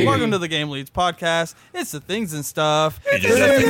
Welcome to the Game Leads podcast. It's the things and stuff. Man.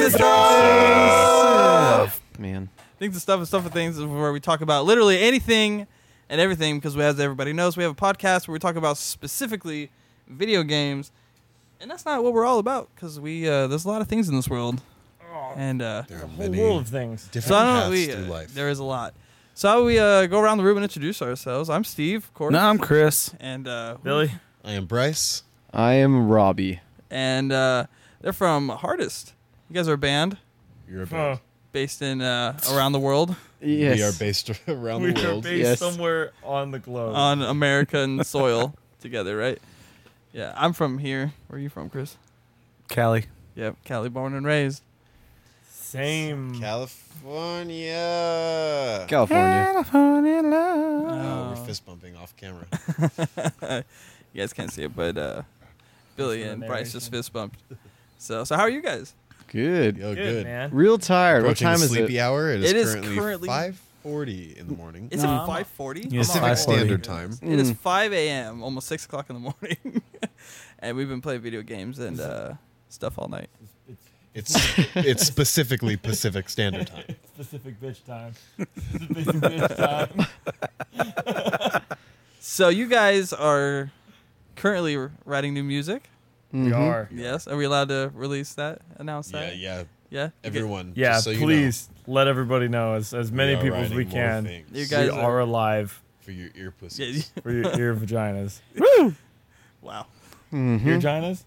Things and stuff and things is where we talk about literally anything and everything because as everybody knows, we have a podcast where we talk about specifically video games. And that's not what we're all about because there's a lot of things in this world. And there are a whole world of things. Different paths through life. There is a lot. So how we go around the room and introduce ourselves. I'm Steve, of course. No, I'm Chris. And Billy. I am Bryce. I am Robbie. And they're from Hardest. You guys are a band. You're a band. Based in around the world. Yes. We are based around the world. We are based somewhere on the globe. On American soil together, right? Yeah, I'm from here. Where are you from, Chris? Cali. Yep, Cali, born and raised. Same. California. California love. Oh, we're fist bumping off camera. You guys can't see it, but Billy and Bryce just fist bumped. So how are you guys? Good. Yo, Good, man. Real tired. Approaching what time the is sleepy it? hour. It is currently currently 5:40 in the morning. Is it 5:40? Yes, Pacific 5:40. Standard Time. It is 5 a.m., almost 6 o'clock in the morning. And we've been playing video games and stuff all night. It's specifically Pacific Standard Time. Specific bitch time. Specific bitch time. So you guys are currently writing new music? We are. Yes. Are we allowed to release that? Announce that? Yeah. Yeah. Everyone. Yeah, just so please let everybody know as many are people as we writing more can. things You guys we are alive for your ear pussies. Yeah. for your ear vaginas. Wow. Ear vaginas?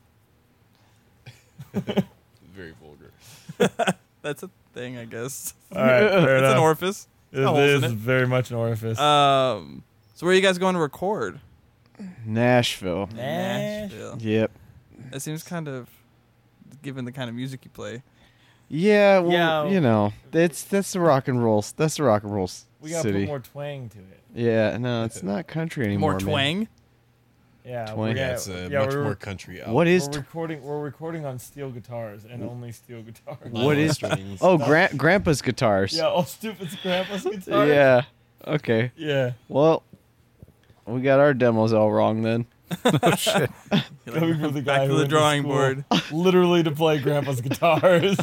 Very vulgar. That's a thing, I guess. All right, fair It's enough. an orifice. It holes in is it. very much an orifice. So where are you guys going to record? Nashville. Nashville. Yep. That seems kind of, given the kind of music you play. Yeah, well, Yeah. you know, that's the rock and roll. That's the rock and roll we gotta city. put more twang to it. Yeah, no, it's not country anymore. More man. twang? Yeah, Twang. we're Yeah, gonna- it's a yeah, much we're- more country album. What is? We're recording on steel guitars and only steel guitars. What is- strings? Oh, Grandpa's guitars. Yeah, all stupid grandpa's guitars. Yeah. Okay. Yeah. Well, we got our demos all wrong then. Oh, shit. Coming from the guy Back who to the went drawing school board. literally to play grandpa's guitars.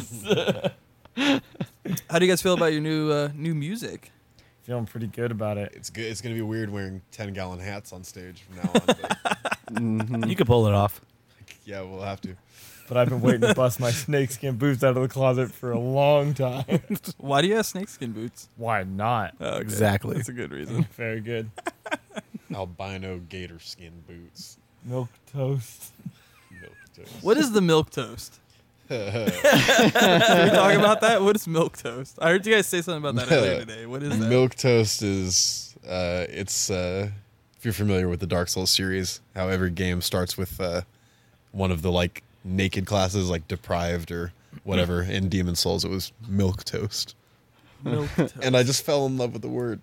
How do you guys feel about your new music? Feeling pretty good about it. It's good. It's gonna be weird wearing 10-gallon hats on stage from now on. But You could pull it off. yeah, we'll have to. But I've been waiting to bust my snakeskin boots out of the closet for a long time. Why do you have snakeskin boots? Why not? Oh, okay. Exactly. That's a good reason. Very good. Albino gator skin boots. Milk toast. Milk toast. What is the milk toast? Can we talk about that? What is milk toast? I heard you guys say something about that earlier today. What is that? Milk toast is it's if you're familiar with the Dark Souls series, how every game starts with one of the like naked classes, like deprived or whatever. In Demon Souls, it was milk toast, Milk toast. and I just fell in love with the word.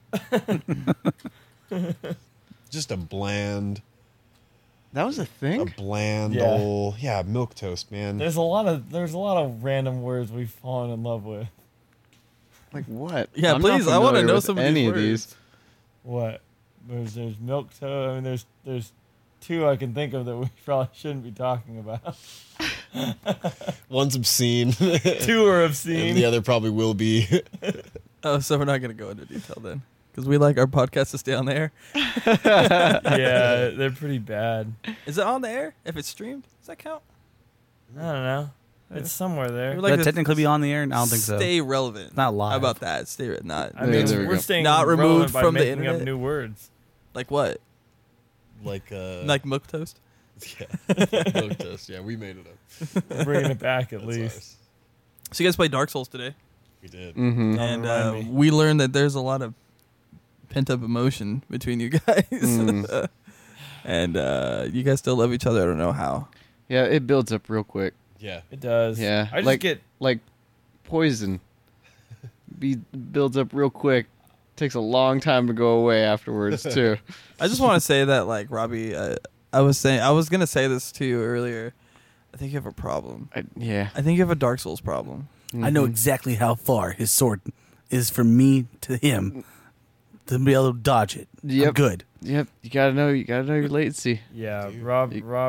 Just a bland That was a thing? Yeah. old milk toast, man. There's a lot of random words we've fallen in love with. Like what? Yeah, I'm not please, I wanna familiar know with some of any these of these. words. What? There's milk toast. I mean, there's two I can think of that we probably shouldn't be talking about. One's obscene, Two are and obscene. the other probably will be. Oh, so we're not going to go into detail then. Because we like our podcast to stay on the air. Yeah, they're pretty bad. Is it on the air? If it's streamed, does that count? I don't know. It's somewhere there. We're Would that to technically be on the air? I don't think so. Stay relevant. It's not live. How about that? Stay not. I mean, there we we're go. staying Not relevant removed by from the making up internet? new words. Like what? Like Like milk toast? milk toast. Yeah, we made it up. We're bringing it back at That's least. ours. So you guys played Dark Souls today. We did. Mm-hmm. And remind me. we learned that there's a lot of pent-up emotion between you guys. Mm. And you guys still love each other. I don't know how. Yeah, it builds up real quick. Yeah. It does. Yeah, I just like- get Like poison. Builds up real quick. Takes a long time to go away afterwards too. I just want to say that, like, Robbie, I was going to say this to you earlier. I think you have a problem. Yeah. I think you have a Dark Souls problem. I know exactly how far his sword is from me to him to be able to dodge it. I'm Yep. good. Yep. You gotta know your latency. yeah. Dude. Rob Gotta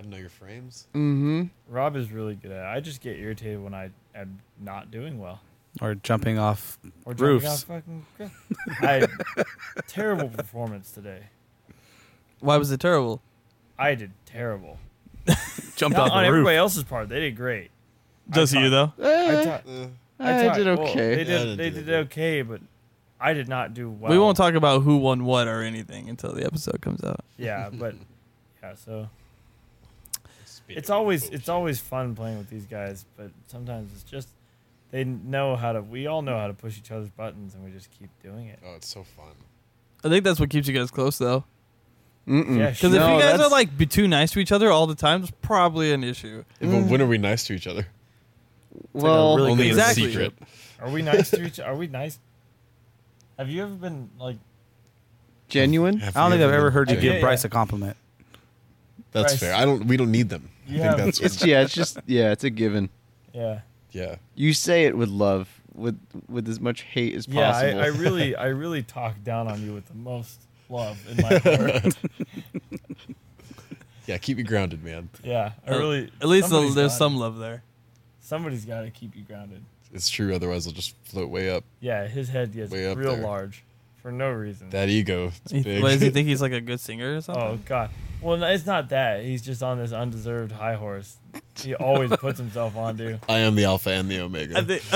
Gotta know your frames. Mm-hmm. Rob is really good at it. I just get irritated when I am not doing well. Or jumping off Or roofs. jumping off fucking cliff. I had terrible performance today. Why was it terrible? I did terrible. Jumped Not off on the roof. everybody else's part. They did great. Just you though. I did well, okay. they didn't they do did that okay, but I did not do well. We won't talk about who won what or anything until the episode comes out. Yeah, but yeah, so it's always fun playing with these guys, but sometimes it's just we all know how to push each other's buttons, and we just keep doing it. Oh, it's so fun. I think that's what keeps you guys close though. Mm-mm. Yeah, Because if No, you guys that's- are like be too nice to each other all the time, it's probably an issue. Yeah, but when are we nice to each other? Well, really Only good in Exactly. secret. Are we nice to each? Are we nice? Have you ever been like? genuine. I don't think I've ever heard you Yeah, give yeah. Bryce a compliment. That's Bryce. fair. We don't need them. I Yeah. think that's It's a given. Yeah, yeah. You say it with love, with as much hate as yeah. possible. I really talk down on you with the most love in my heart. Yeah, keep me grounded, man. Yeah, I really. At least somebody's there's got some it. love there. Somebody's got to keep you grounded. It's true, otherwise I'll just float way up. Yeah, his head gets Way up real there. large for no reason. That ego, it's big. What, does he think he's like a good singer or something? Oh God. Well, no, it's not that. He's just on this undeserved high horse. He always puts himself onto. I am the alpha and the omega. I think.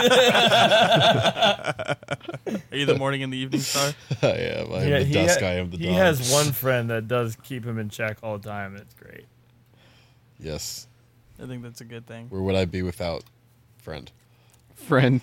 Are you the morning and the evening star? I am. I am the dusk. I am the dawn. He has one friend that does keep him in check all the time. And it's great. Yes. I think that's a good thing. Where would I be without friend? Friend.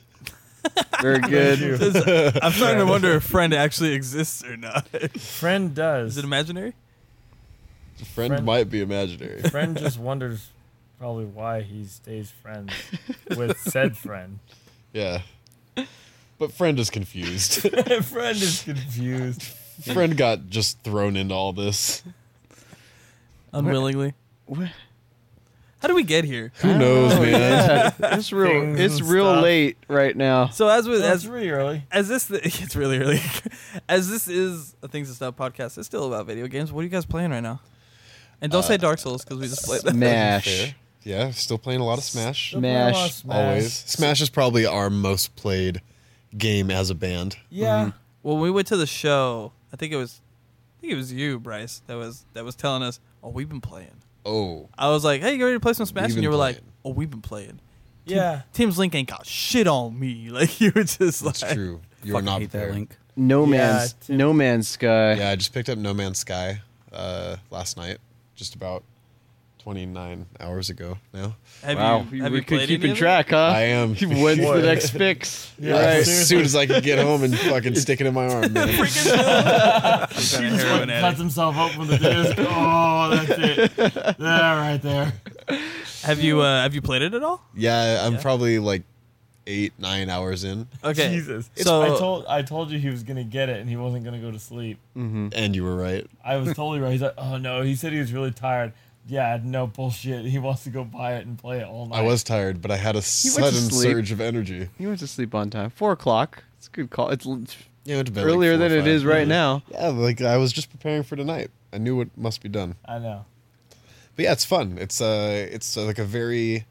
Very good. I'm starting to wonder if friend actually exists or not. Friend does. Is it imaginary? Friend might be imaginary. Friend just wonders probably why he stays friends with said friend. Yeah. But friend is confused. Friend is confused. Friend got just thrown into all this. Unwillingly. What? How do we get here? Who knows, man? Yeah, it's real. Things It's and real stuff. late right now. So as with That's as really early. it's really early. As this is a Things to Stop podcast, it's still about video games. What are you guys playing right now? And don't say Dark Souls because we just played that. Smash. Fair. Yeah, still playing a lot of Smash. Still playing a lot of Smash. Smash. Always. Smash is probably our most played game as a band. Yeah. Well, we went to the show. I think it was you, Bryce, that was telling us, "Oh, we've been playing." Oh. I was like, "Hey, you ready to play some Smash?" We've And you been were like, playing. "Oh, we've been playing." Yeah. Tim's Link ain't got shit on me. Like you were just That's like, true. You are Fucking not hate that prepared. link. No Yeah, man's Tim- No Man's Sky. Yeah, I just picked up No Man's Sky last night, just about 29 hours ago now. Have Wow, you have we you could played keep any in of it? track, huh? I am. When's the What? next fix? Yeah, Right. As soon as I can get home and fucking stick it in my arm, man. Some kind of Just heroin cuts addict. himself up with the disc. Oh, that's it. There, right there. Have you played it at all? Yeah, I'm Yeah. probably like 8-9 hours in, Okay. Jesus. So I told you he was gonna get it and he wasn't gonna go to sleep. and you were right. I was totally right. He's like, oh no. He said he was really tired. Yeah, no bullshit. He wants to go buy it and play it all night. I was tired, but I had a went to sudden sleep. surge of energy. You went to sleep on time. 4:00. It's a good call. It's Yeah, I went to bed earlier like 4 than or it 5. is right now. Yeah, like I was just preparing for tonight. I knew what must be done. I know. But yeah, it's fun. It's like a very,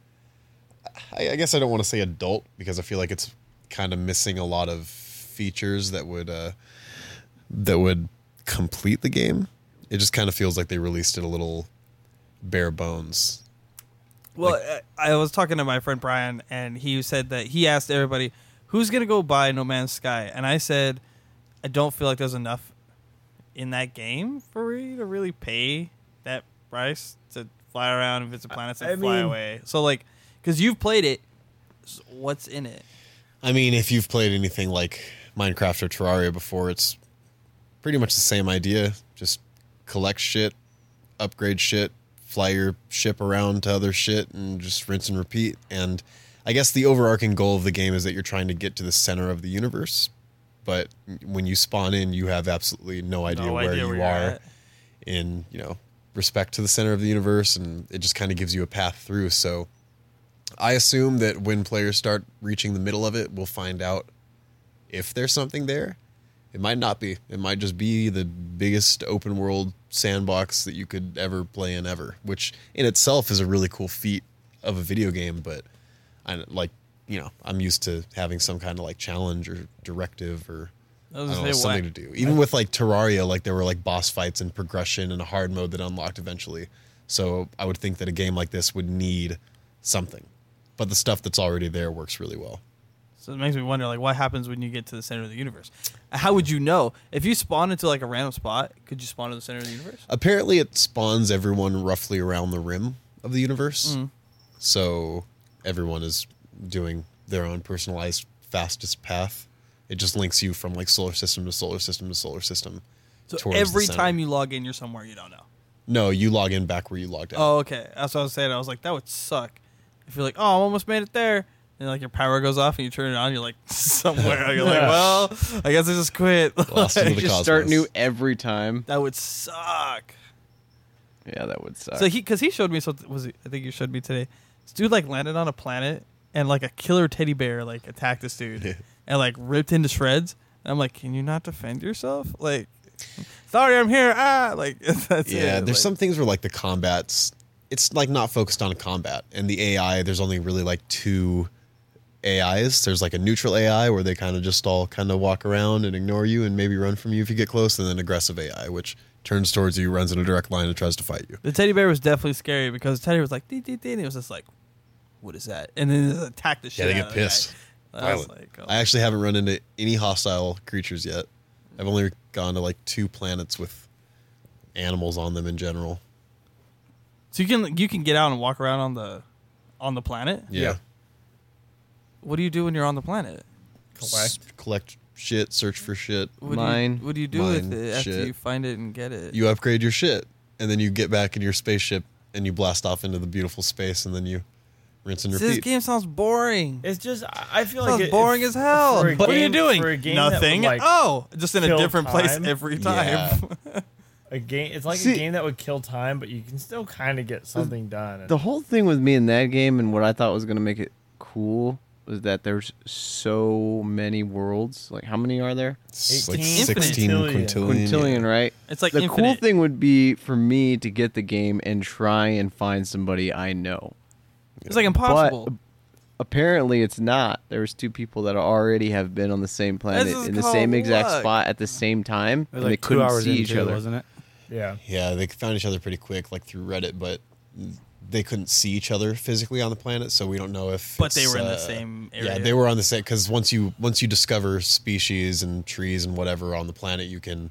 I guess I don't want to say adult because I feel like it's kind of missing a lot of features that would complete the game. It just kind of feels like they released it a little bare bones. Well, I was talking to my friend Brian, and he said that he asked everybody, "Who's gonna go buy No Man's Sky?" And I said, "I don't feel like there's enough in that game for me to really pay that price to fly around and visit planets and I fly mean- away." So like, because you've played it, so what's in it? I mean, if you've played anything like Minecraft or Terraria before, it's pretty much the same idea. Just collect shit, upgrade shit, fly your ship around to other shit, and just rinse and repeat. And I guess the overarching goal of the game is that you're trying to get to the center of the universe. But when you spawn in, you have absolutely no idea where you you're are at. in, respect to the center of the universe, and it just kind of gives you a path through. So I assume that when players start reaching the middle of it, we'll find out if there's something there. It might not be. It might just be the biggest open world sandbox that you could ever play in ever, which in itself is a really cool feat of a video game. But I'm used to having some kind of like challenge or directive or I was gonna say, something to do. Even with like Terraria, like there were like boss fights and progression and a hard mode that unlocked eventually. So I would think that a game like this would need something, but the stuff that's already there works really well. So it makes me wonder, like, what happens when you get to the center of the universe? How would you know if you spawn into like a random spot? Could you spawn to the center of the universe? Apparently, it spawns everyone roughly around the rim of the universe, so everyone is doing their own personalized fastest path. It just links you from like solar system to solar system to solar system. So towards every the center. time you log in, you're somewhere you don't know. No, you log in back where you logged out. Oh, okay. That's what I was saying. I was like, that would suck. If you're like, oh, I almost made it there, and like your power goes off and you turn it on, you're like somewhere. You're like, well, I guess I just quit. Lost into the Just cosmos. start new every time. That would suck. Yeah, that would suck. So because he showed me something. I think you showed me today. This dude like landed on a planet and like a killer teddy bear like attacked this dude and like ripped into shreds. And I'm like, can you not defend yourself? Like, sorry, I'm here. Like that's Yeah, it. there's Like, some things where like the combat's, it's like not focused on combat, and the AI, there's only really like two AIs. There's like a neutral AI where they kind of just all kind of walk around and ignore you and maybe run from you if you get close, and then aggressive AI, which turns towards you, runs in a direct line, and tries to fight you. The teddy bear was definitely scary because Teddy was like, dee, dee, dee, and it was just like, what is that? And then it attacked the shit. Yeah, they out get of the guy. pissed. I was Violent. like, oh. I actually haven't run into any hostile creatures yet. I've only gone to like 2 planets with animals on them in general. So you can get out and walk around on the planet. Yeah. What do you do when you're on the planet? Collect shit, search for shit. What Mine. what do you do with Mine it after shit. you find it and get it? You upgrade your shit, and then you get back in your spaceship and you blast off into the beautiful space, and then you rinse and This repeat. game sounds boring. It's just I feel Sounds like boring as hell. for a What are you game- doing? for a game that would, Nothing. like, Just in a kill different place time? every time. Yeah. a game. It's like See- a game that would kill time, but you can still kind of get something done. The whole thing with me in that game and what I thought was going to make it cool was that there's so many worlds. Like, how many are there? It's like 18 16 quintillion. Quintillion, right? It's like The infinite. cool thing would be for me to get the game and try and find somebody I know. It's like impossible. But apparently it's not. There's 2 people that already have been on the same planet This is in the called same exact luck. spot at the same time, It was and they like 2 couldn't hours see into each it, other. wasn't it? Yeah. Yeah, they found each other pretty quick, like through Reddit, but they couldn't see each other physically on the planet, so we don't know if. But they it's, were in the same area. Yeah, they were on the same, because once you discover species and trees and whatever on the planet, you can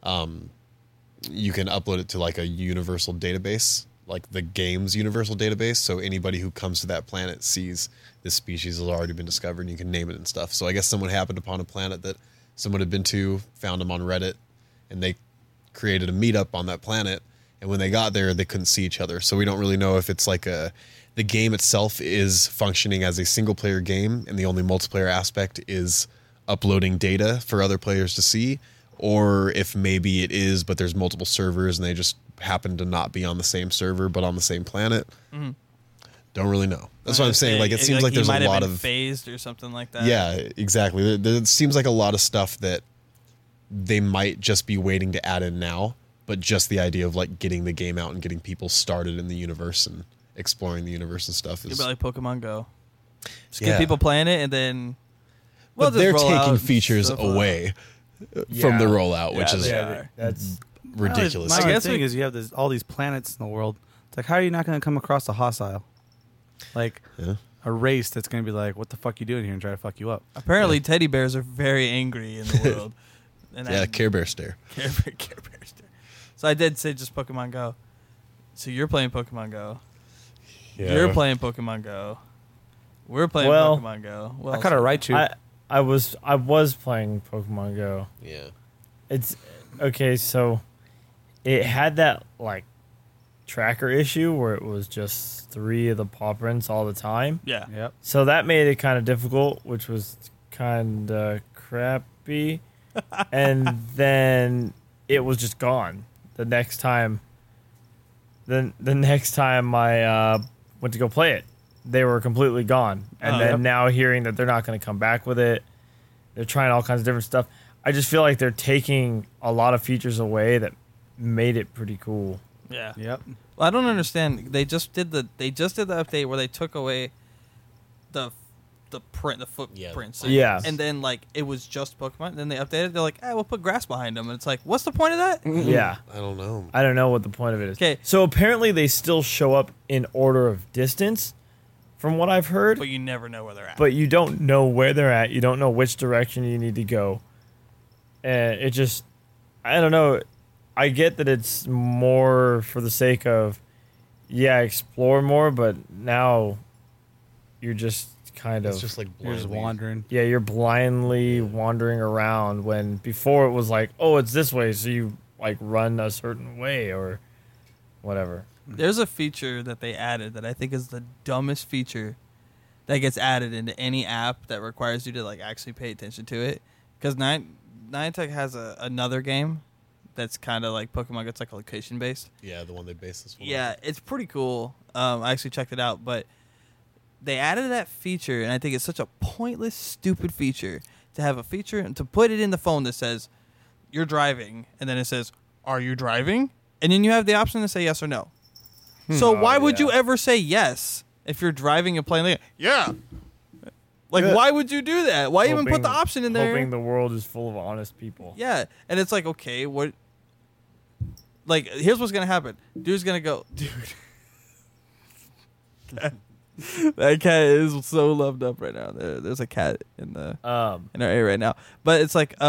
upload it to like a universal database, like the game's universal database. So anybody who comes to that planet sees this species has already been discovered, and you can name it and stuff. So I guess someone happened upon a planet that someone had been to, found them on Reddit, and they created a meetup on that planet. And when they got there, they couldn't see each other. So we don't really know if it's like the game itself is functioning as a single player game, and the only multiplayer aspect is uploading data for other players to see, or if maybe it is, but there's multiple servers and they just happen to not be on the same server but on the same planet. Don't really know. That's what I'm saying. Like, it seems like he there's might a have lot been of phased or something like that. yeah, exactly. There seems like a lot of stuff that they might just be waiting to add in now, but just the idea of like getting the game out and getting people started in the universe and exploring the universe and stuff It's is. about like Pokemon Go. Just get Yeah. people playing it, and then But just they're roll taking out features stuff. away from the rollout, which Yeah, is they Yeah, are. that's ridiculous. My I only guess thing we- is you have all these planets in the world. It's like, how are you not going to come across a hostile? Like Yeah. a race that's going to be like, what the fuck you doing here, and try to fuck you up. Apparently, teddy bears are very angry in the world. And Yeah, I- Care Bear stare. Care Bears. So I did say just Pokemon Go. So you're playing Pokemon Go. You're playing Pokemon Go. We're playing Well, Pokemon Go. Well, I kind of write you. I was playing Pokemon Go. Yeah. It's okay, so it had that like tracker issue where it was just 3 of the paw prints all the time. Yeah. Yep. So that made it kind of difficult, which was kind of crappy. And then it was just gone the next time. Then the next time I went to go play it, they were completely gone. And Oh, then yep. now hearing that they're not going to come back with it, they're trying all kinds of different stuff. I just feel like they're taking a lot of features away that made it pretty cool. Yeah. Yep. Well, I don't understand. They just did the update where they took away the footprints. Yeah. And then like it was just Pokemon. Then they updated. They're like, we'll put grass behind them. And it's like, what's the point of that? Yeah. I don't know. I don't know what the point of it is. 'Kay. So apparently they still show up in order of distance, from what I've heard. But you never know where they're at. But you don't know where they're at. You don't know which direction you need to go. And it just, I don't know. I get that it's more for the sake of, explore more, but now you're just kind of. It's just like You're just blindly- wandering. Yeah, you're blindly wandering around when before it was like, oh, it's this way, so you like run a certain way or whatever. There's a feature that they added that I think is the dumbest feature that gets added into any app that requires you to like actually pay attention to it. Because Niantic has another game that's kind of like Pokemon. It's like location based. Yeah, the one they based this one. Yeah, it's pretty cool. I actually checked it out, but they added that feature, and I think it's such a pointless, stupid feature to have a feature and to put it in the phone that says you're driving, and then it says, "Are you driving?" And then you have the option to say yes or no. So why would you ever say yes if you're driving and playing? Like, yeah. Like, why would you do that? Why even put the option in there? Hoping the world is full of honest people. Yeah, and it's like, okay, what? Like, here's what's gonna happen. Dude's gonna go, dude. That cat is so loved up right now. There's a cat in our area right now, but it's like,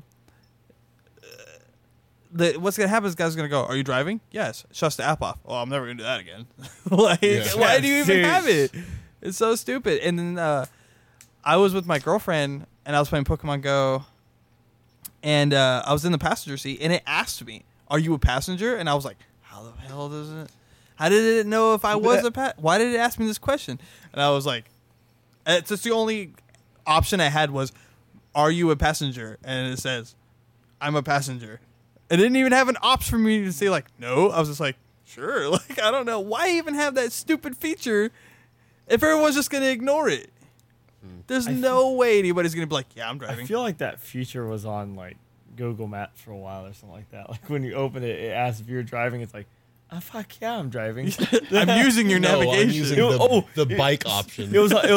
what's gonna happen is guys gonna go, "Are you driving?" Yes. Shuts the app off. Oh, I'm never gonna do that again. Like, why do you even have it? It's so stupid. And then I was with my girlfriend and I was playing Pokemon Go, and I was in the passenger seat, and it asked me, "Are you a passenger?" And I was like, "How the hell does it? How did it know if I was a Why did it ask me this question?" And I was like, "It's just the only option I had was, are you a passenger?" And it says, "I'm a passenger." It didn't even have an option for me to say like no. I was just like, sure. Like, I don't know why even have that stupid feature if everyone's just gonna ignore it. There's no way anybody's gonna be like, yeah, I'm driving. I feel like that feature was on like Google Maps for a while or something like that. Like when you open it, it asks if you're driving. It's like, oh fuck yeah, I'm driving. I'm using your No, I'm navigation. using the bike option. It was on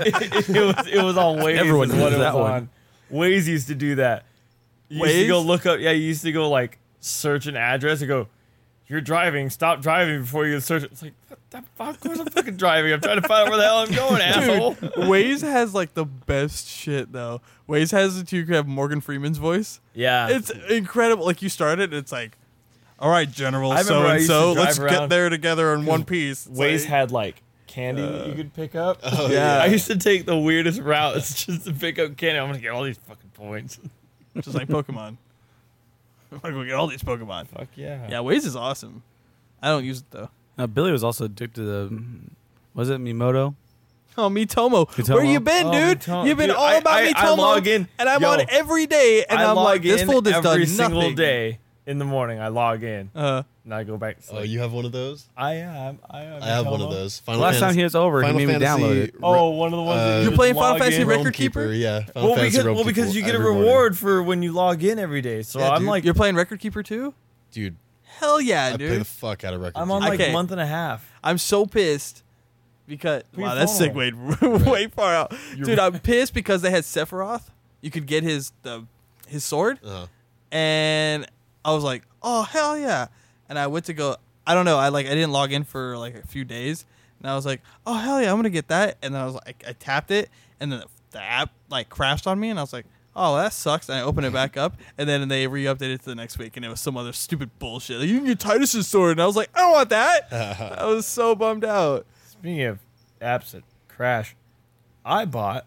Waze. Everyone is what knows it was that one. on. Waze used to do that. You used to go look up. Yeah, you used to go like search an address and go, "You're driving. Stop driving before you search." It's like, what the fuck? Of course I'm fucking driving. I'm trying to find out where the hell I'm going, asshole. Waze has like the best shit though. Waze has it. You can have Morgan Freeman's voice. Yeah, It's incredible. Like you start it, and it's like, all right, General I remember so I and used so, to drive let's get around- there together in one piece. It's Waze like- had like candy that you could pick up. Oh, yeah. I used to take the weirdest routes just to pick up candy. I'm gonna get all these fucking points. just like Pokemon. I'm gonna go get all these Pokemon. Fuck yeah. Yeah, Waze is awesome. I don't use it though. Billy was also addicted to was it Mimoto? Oh, Miitomo. Miitomo? Where you been, Oh, dude? Miitomo. You've been Dude, all about I Miitomo. log in. And I'm Yo, on every day, and I I'm log like, this in fool has done every nothing. single day in the morning. I log in and I go back to sleep. Oh, you have one of those? I am. I have one of those. Final Last time Fantasy- he was over, Final he made me Fantasy download it. Oh, one of the ones that You're you playing just Final log Fantasy in. Record Realm Keeper? Yeah. Final Well, Fantasy Realm because Keeper you get a every morning. reward for when you log in every day. So Yeah, I'm dude. like, You're playing Record Keeper too? Dude, Hell yeah, I play dude. the fuck out of Record I'm on Keeper. like Okay. a month and a half. I'm so pissed because Put your wow, that phone segued way far out. You're Dude, right. I'm pissed because they had Sephiroth. You could get his sword, Uh-huh. and I was like, oh hell yeah! And I went to go. I don't know. I didn't log in for like a few days, and I was like, oh hell yeah, I'm gonna get that. And then I was like, I tapped it, and then the app like crashed on me, and I was like, oh, that sucks. And I opened it back up, and then they re-updated it to the next week, and it was some other stupid bullshit. Like, you can get Titus's sword, and I was like, I don't want that. I was so bummed out. Speaking of apps that crash, I bought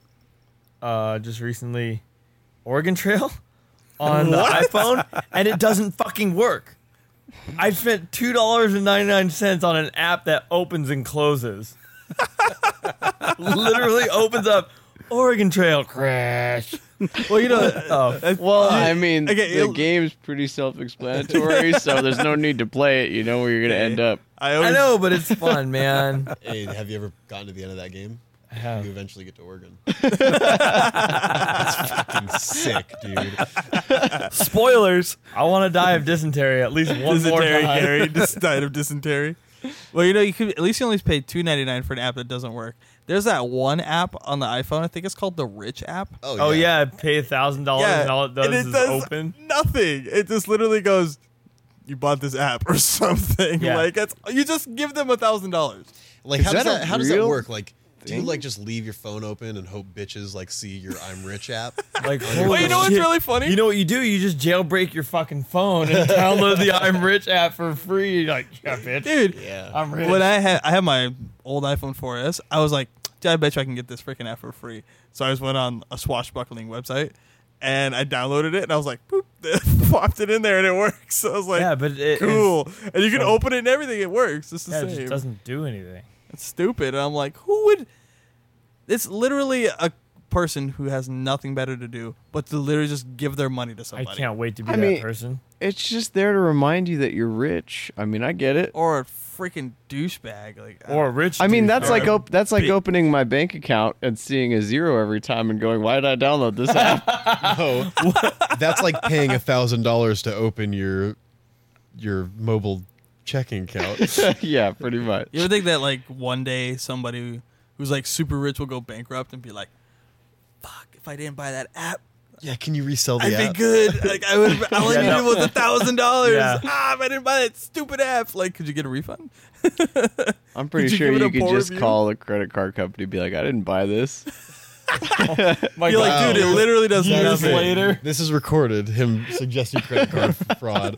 just recently Oregon Trail on the iPhone, and it doesn't fucking work. I spent $2.99 on an app that opens and closes. Literally opens up Oregon Trail crash. Well, you know, Oh, Well, I mean, okay, the game's pretty self-explanatory, so there's no need to play it. You know where you're gonna end up. I always, I know, but it's fun, man. Hey, have you ever gotten to the end of that game? I have. You eventually get to Oregon. That's fucking sick, dude. Spoilers. I want to die of dysentery at least one more Dysentery, time. Gary. Just died of dysentery. Well, you could at least you only pay $2.99 for an app that doesn't work. There's that one app on the iPhone. I think it's called the Rich app. Oh yeah, pay $1,000 and all it does and is open. nothing. It just literally goes, "You bought this app" or something. Yeah. Like you just give them $1,000. Like Is how does that a that how does that real work? Like do you thing? like just leave your phone open and hope bitches like see your I'm Rich app? Like, Well, you know what's shit. really funny? You know what you do? You just jailbreak your fucking phone and download the I'm Rich app for free. You're like, yeah, bitch. Dude, Yeah. I'm rich. when I had my old iPhone 4S, I was like, dude, I bet you I can get this freaking app for free. So I just went on a swashbuckling website and I downloaded it and I was like, boop, popped it in there and it works. So I was like, yeah, but it, cool. And you can so- open it and everything. It works. It's the Yeah, it same. just doesn't do anything. It's stupid. And I'm like, who would? It's literally a person who has nothing better to do but to literally just give their money to somebody. I can't wait to be I that mean- person. It's just there to remind you that you're rich. I mean, I get it. Or a freaking douchebag. Like, Or a rich. I mean, dude. that's Or like a- that's like opening my bank account and seeing a zero every time and going, "Why did I download this app?" No, that's like paying $1,000 to open your mobile checking account. Yeah, pretty much. You ever think that like one day somebody who's like super rich will go bankrupt and be like, "Fuck! If I didn't buy that app, Yeah, can you resell the I'd app? be good. Like I would. All I Yeah, needed no. was $1,000. Yeah. If I didn't buy that stupid app, like, could you get a refund? I'm pretty Did you sure give it you a could poor just review? call a credit card company and be like, "I didn't buy this." My You're like, God. dude, it literally does Years nothing. later. This is recorded. Him suggesting credit card fraud.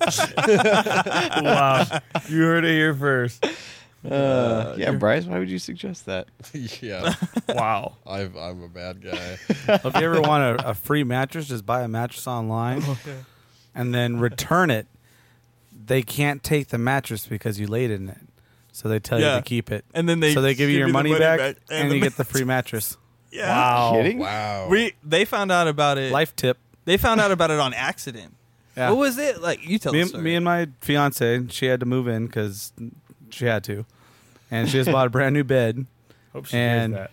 Wow, you heard it here first. Yeah, Bryce, why would you suggest that? Yeah, Wow. I'm a bad guy. If you ever want a free mattress, just buy a mattress online and then return it. They can't take the mattress because you laid in it, so they tell you Yeah. to keep it. And then So they give you your the money back, and and the you get the free mattress. Yeah. Wow. Kidding? Wow. They found out about it. Life tip. They found out about it on accident. Yeah. What was it like? You tell me, the and- story. me and my fiance, she had to move in because she had to, and she just bought a brand new bed. Hope she And- hears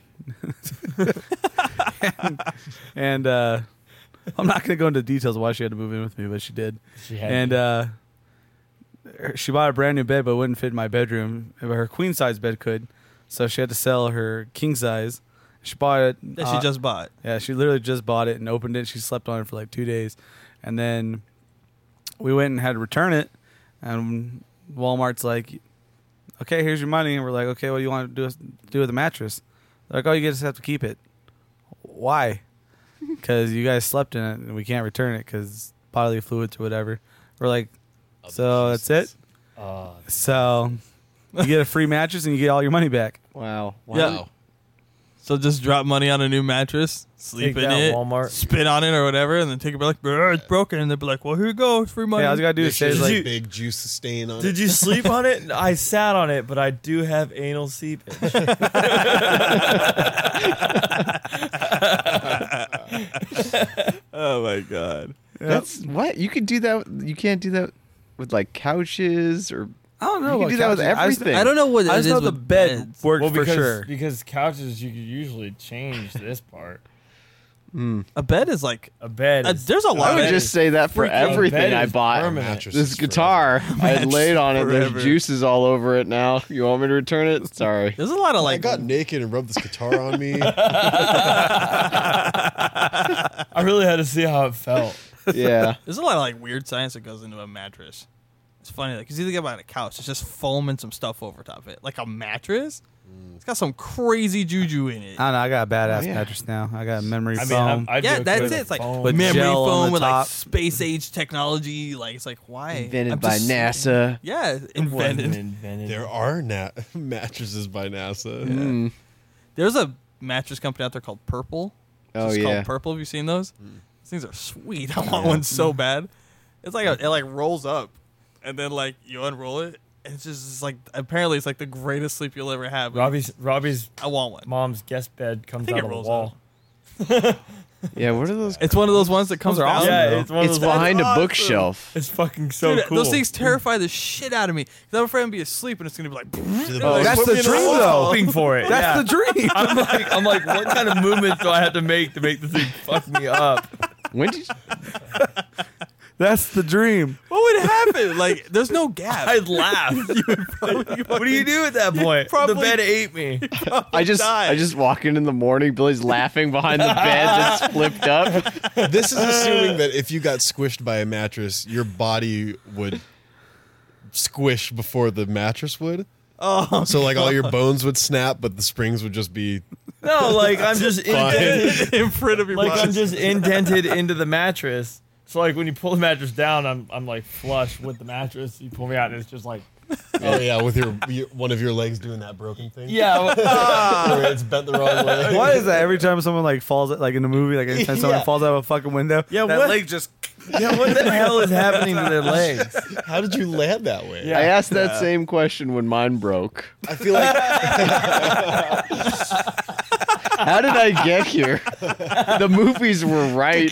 And I'm not going to go into details of why she had to move in with me, but she did. that. She had. And she bought a brand new bed, but it wouldn't fit in my bedroom. But her queen size bed could, so she had to sell her king size. She bought it. that she just bought. Yeah, she literally just bought it and opened it. She slept on it for like 2 days, and then we went and had to return it. And Walmart's like, "Okay, here's your money." And we're like, "Okay, what do you want to do with the mattress?" They're like, "Oh, you just have to keep it." Why? Because you guys slept in it, and we can't return it because bodily fluids or whatever. We're like, so that's it. Oh, So you get a free mattress and you get all your money back. Wow. Yeah. So just drop money on a new mattress, sleep Take in that, it, Walmart. spit on it or whatever, and then take it back like, "Brr, it's broken," and they'll be like, "Well, here you go, it's free money." Yeah, all you gotta do Make is sure say there's like, a big juice stain on Did it. you sleep on it? I sat on it, but I do have anal seepage. Oh my god. That's what you could do that. You can't do that with like couches or. I don't know. You can about do that with couches. everything. I don't know what I it just is know the with bed beds. worked Well, for sure. because couches you could usually change this part. A bed is like A bed. Is, there's a lot I of would bed just say that for freaking bed everything I is bought. permanent. Mattress This is guitar, I had laid on it. forever. There's juices all over it now. You want me to return it? Sorry. there's a lot of I like got naked and rubbed this guitar on me. I really had to see how it felt. Yeah. there's a lot of like weird science that goes into a mattress. It's funny, like, because you think about a couch, it's just foam and some stuff over top of it. Like a mattress, it's got some crazy juju in it. I don't know. I got a badass Oh, yeah. mattress now. I got a memory I mean, foam. I'd Yeah, be okay that's with it. It's like foam. With memory gel on foam the with like top. space age technology. Like it's like why Invented I'm by just- NASA. Yeah, It wasn't invented. invented. There are mattresses by NASA. Mm. There's a mattress company out there called Purple. Oh It's yeah. called Purple. Have you seen those? These things are sweet. I want one so bad. It's like it like rolls up, and then like you unroll it. And it's just it's like apparently it's like the greatest sleep you'll ever have. Robbie's I want one. mom's guest bed comes think out it of the rolls wall. Yeah, what are those? It's one of those ones that comes Those are down. awesome, Yeah, though. it's one of It's those ones- behind a awesome. bookshelf. It's fucking so Dude, cool. those things terrify the shit out of me. 'Cause I'm afraid I'm gonna be asleep and it's gonna be like. Oh, That's put the me in a dream, wall. though. Hoping for it. That's yeah. the dream. I'm like, what kind of movements do I have to make this thing fuck me up? When did you, That's the dream. What would happen? Like, there's no gap. I'd laugh. What do you do at that point? probably- The bed ate me. I die. just walk in the morning. Billy's laughing behind the bed that's flipped up. This is assuming that if you got squished by a mattress, your body would squish before the mattress would. Oh, So like all your bones would snap, but the springs would just be No, like I'm just indented. in front of your Like body. I'm just indented into the mattress. So like when you pull the mattress down, I'm like flush with the mattress. You pull me out, and it's just like oh yeah, with your one of your legs doing that broken thing. yeah. Where it's bent the wrong way. Why is that? Every time someone like falls, like in a movie, like anytime someone Yeah. falls out of a fucking window, Yeah, that what- leg just. Yeah, what the hell is happening to their legs? How did you land that way? Yeah. I asked that same question when mine broke. I feel like How did I get here? The movies were right.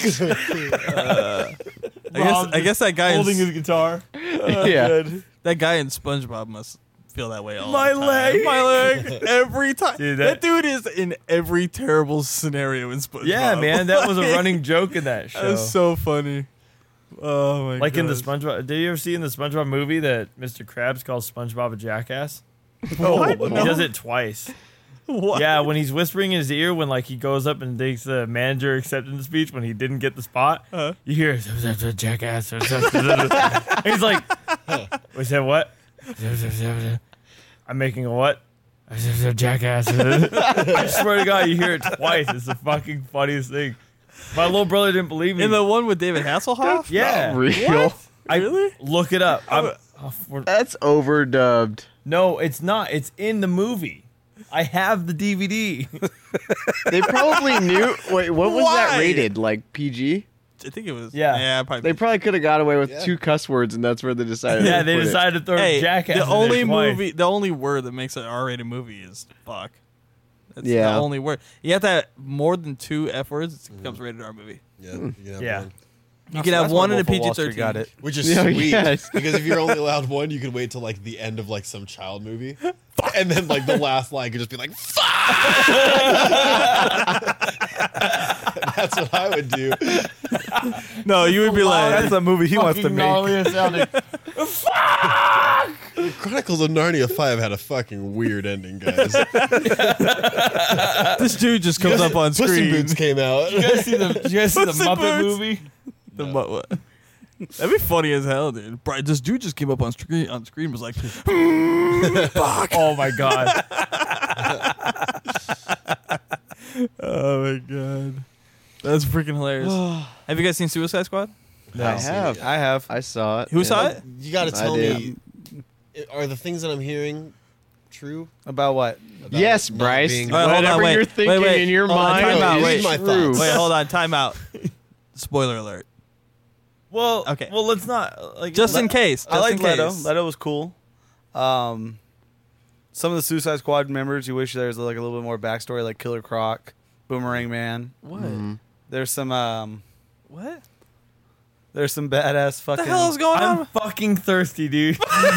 I guess that guy Holding in, his guitar. Yeah. that guy in SpongeBob must feel that way all My the time. leg. My leg. Every time. Dude, that that- dude is in every terrible scenario in SpongeBob. Yeah, man, that was a Like, running joke in that show. That was so funny. Oh my god. Like in the SpongeBob. Did you ever see in the SpongeBob movie that Mr. Krabs calls SpongeBob a jackass? What? He does it twice. What? Yeah, when he's whispering in his ear, when like he goes up and takes the manager acceptance speech when he didn't get the spot, you hear jackass. And he's like, "We said what? I'm making a what? Jackass." I swear to God, you hear it twice. It's the fucking funniest thing. My little brother didn't believe me. In the one with David Hasselhoff? yeah, Real. Really? look it up. That's overdubbed. No, it's not. It's in the movie. I have the DVD. They probably knew. Wait, what was that Why? rated? Like PG? I think it was. Yeah. Yeah, probably. They probably could have got away with Yeah. 2 cuss words, and that's where they decided. Yeah, to they put it. decided to throw Hey, jackass. the in there only twice. movie, the only word that makes an R-rated movie is fuck. That's Yeah. the only word. You have to have more than 2 F words, it becomes rated R movie. yeah, you can have Yeah. one. You can have That's one why and a Wolf of Wall Street PG-13. got it. Which is Yeah, sweet yes. because if you're only allowed one, you could wait till like the end of like some child movie, and then like the last line could just be like "fuck." That's what I would do. No, you would be like, That's the movie he wants to Fucking make. gnarliest sounding. Chronicles of Narnia 5 had a fucking weird ending, guys. this dude just comes up on Puss in screen. Boots came out. Did you guys see the Puss in Muppet Boots. movie? The what? That'd be funny as hell, dude. This dude just came up on screen. On screen was like, Oh my god. oh my god, that's freaking hilarious. Have you guys seen Suicide Squad? I have. I have. I saw it. Who saw it? You got to tell I me, are the things that I'm hearing true? About what? About Yes, not Bryce. being- All right, hold on, Whatever wait. you're thinking Wait. in your Hold on, mind time out, is wait. My true. thoughts. Wait, hold on. Time out. Spoiler alert. Well, Okay. Well, let's not like Just in case. I just like in Leto. case. Leto was cool. Some of the Suicide Squad members, you wish there was like a little bit more backstory, like Killer Croc, Boomerang Man. What? There's some What? there's some badass What fucking. the hell is going I'm on? fucking thirsty, dude.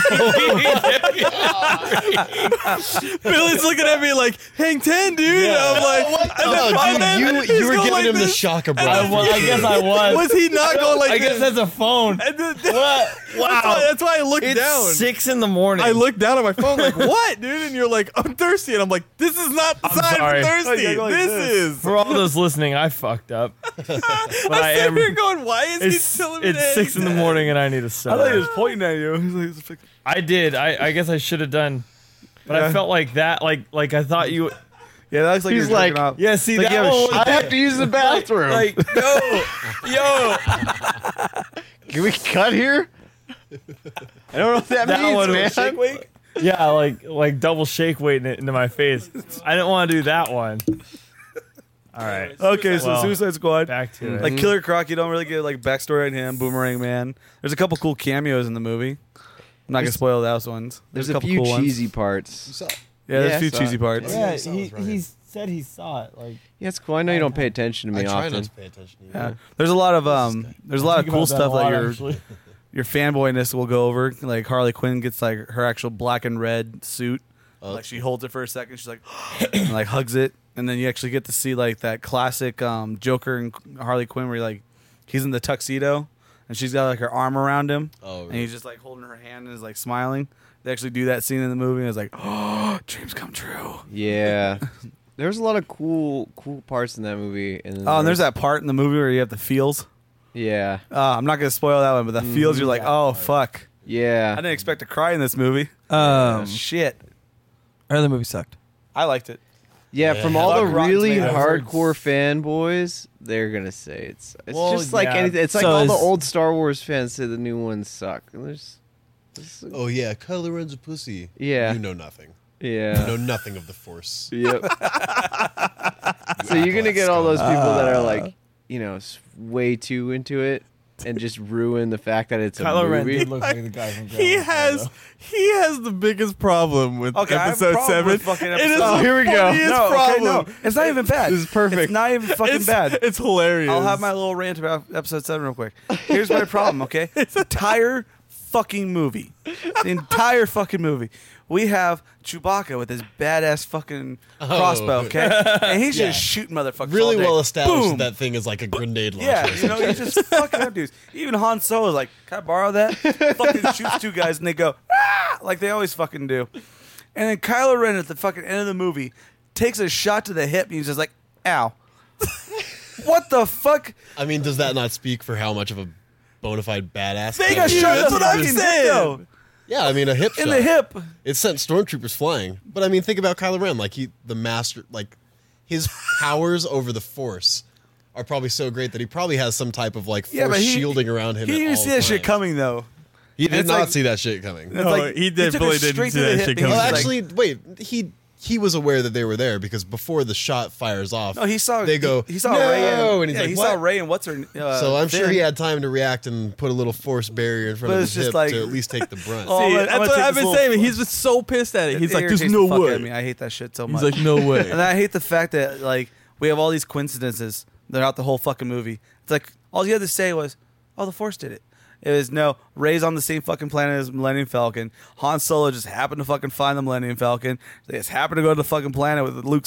Billy's looking at me like, hang 10, dude. Yeah. I'm like, You were giving him the shock of breath. I guess I was. Was he not going like I guess this? that's a phone. And then- What? Wow. That's why I looked It's down. 6 in the morning. I looked down at my phone like, what, dude? And you're like, I'm thirsty. And I'm like, this is not the I'm sign sorry. for thirsty. Oh, you go like this this. is. For all those listening, I fucked up. But I I'm am. here going, why is It's, he telling me it's that? 6 in the morning and I need a I thought he soda. was pointing at you. He's like, I did. I guess I should have done. But I Yeah. felt like that. Like I thought you. yeah, that looks like He's you're like, jerking off. Yeah. See Like, that you have a one. sh- was- I have to use the bathroom. Like yo. Can we cut here? I don't know what that, That means, one man. was shake weight? Yeah, like double shake weighting it into my face. I didn't want to do that one. All right. Okay, so Well, Suicide Squad. Back to it. Like Killer Croc, you don't really get like backstory on him. Boomerang Man. There's a couple cool cameos in the movie. I'm not gonna spoil those ones. There's a a couple few cool cheesy ones. parts. Yeah, there's Yeah, a few I saw cheesy it. parts. yeah, Sounds right. he's said he saw it. Like, Yeah, it's cool. I know you don't pay attention to I me try often. not to pay attention. To you. Yeah. There's a lot of there's a lot of think cool about that stuff a lot, that actually. your fanboyness will go over. Like Harley Quinn gets like her actual black and red suit. Like she holds it for a second, she's like, and like hugs it, and then you actually get to see like that classic Joker and Harley Quinn where like he's in the tuxedo and she's got like her arm around him, Oh, and he's just like holding her hand and is like smiling. They actually do that scene in the movie, and it's like, oh, dreams come true. Yeah. There's a lot of cool parts in that movie. And Oh, and there's that part in the movie where you have the feels. Yeah. I'm not gonna spoil that one, but the feels you're like, oh fuck. I Yeah. didn't expect to cry in this movie. Shit. Or the movie sucked. I liked it. Yeah, Yeah. from all the Fuck Rotten really Tomatoes. hardcore fanboys, they're gonna say it's Well, just like yeah. anything. It's like So all the is- old Star Wars fans say the new ones suck. And there's Oh yeah, Kylo Ren's a pussy. Yeah. You know nothing. You yeah. know nothing of the Force. Yep. So you're gonna get all those people that are like, way too into it and just ruin the fact that it's a Kylo Ren movie. did look like the guy from He Grand has the biggest problem with Okay, I have a episode problem 7. with fucking It is episode- the Oh, here we go. funniest No, okay, problem. no. It's not even bad. This is perfect. It's not even fucking It's bad. It's hilarious. I'll have my little rant about episode 7 real quick. Here's my problem, okay? The entire fucking movie. The entire fucking movie. We have Chewbacca with his badass fucking crossbow, okay? And he's Yeah. just shooting motherfuckers Really all day. well established Boom. that thing is like a grenade launcher. Yeah, you know, you just fucking up dudes. Even Han Solo's like, can I borrow that? Fucking shoots two guys and they go, ah! Like they always fucking do. And then Kylo Ren at the fucking end of the movie takes a shot to the hip and he's just like, ow. What the fuck? I mean, does that not speak for how much of a bona fide badass? They got Kylo shot Ren in is? the fucking hip, though. Yeah, I mean a hip In shot. the hip. It sent stormtroopers flying. But I mean, think about Kylo Ren. Like the master, like his powers over the Force are probably so great that he probably has some type of like Yeah, force but he- shielding around him. He at didn't all see that shit times. coming though. He did It's not like- see that shit coming. It's No, like, he took definitely it didn't straight see to the that hip shit and coming. Well, he's like- actually, wait. He was aware that they were there because before the shot fires off, No, he saw. They go, He saw no! Ray and he's yeah, like, he what? saw Ray and what's her. So I'm sure Finn. he had time to react and put a little force barrier in front But of it's his just hip like- to at least take the brunt. Oh, See, I'm gonna that's what take I've this been little- saying. He's just so pissed at it. He's like, "There's irritates no the fuck out of way." me. I hate that shit so He's much. like, "No way." And I hate the fact that like we have all these coincidences throughout the whole fucking movie. It's like all you had to say was, "Oh, the Force did it." It was no Ray's on the same fucking planet as Millennium Falcon. Han Solo just happened to fucking find the Millennium Falcon. They just happened to go to the fucking planet with Luke's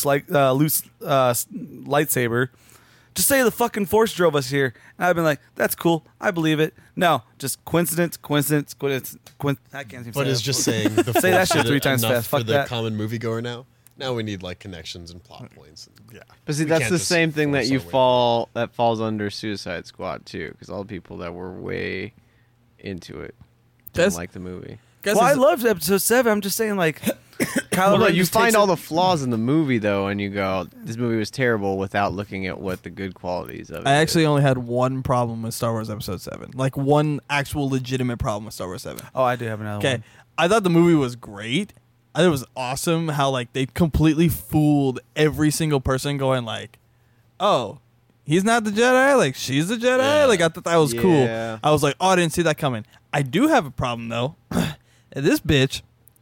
lightsaber. Just say the fucking Force drove us here, and I've been like, "That's cool. I believe it." No, just coincidence. I can't even But say it's that. just saying the Say that Force shit did 3 it times enough fast. for Fuck the that. common moviegoer now. Now we need like connections and plot points. And, But see, We that's can't the just same thing that force our way falls under Suicide Squad too, because all the people that were way into it didn't That's- like the movie. Well, I loved episode 7. I'm just saying, like, Kylo Well, no, Ren you just find takes all it- the flaws in the movie though, and you go, "This movie was terrible," without looking at what the good qualities of it. I is. actually only had one problem with Star Wars Episode 7. Like one actual legitimate problem with Star Wars 7. Oh, I do have another Okay, one. I thought the movie was great. I thought it was awesome how like they completely fooled every single person going like, "Oh, he's not the Jedi. Like she's the Jedi." Yeah. Like I thought that was cool. Yeah. I was like, "Oh, I didn't see that coming." I do have a problem though. This bitch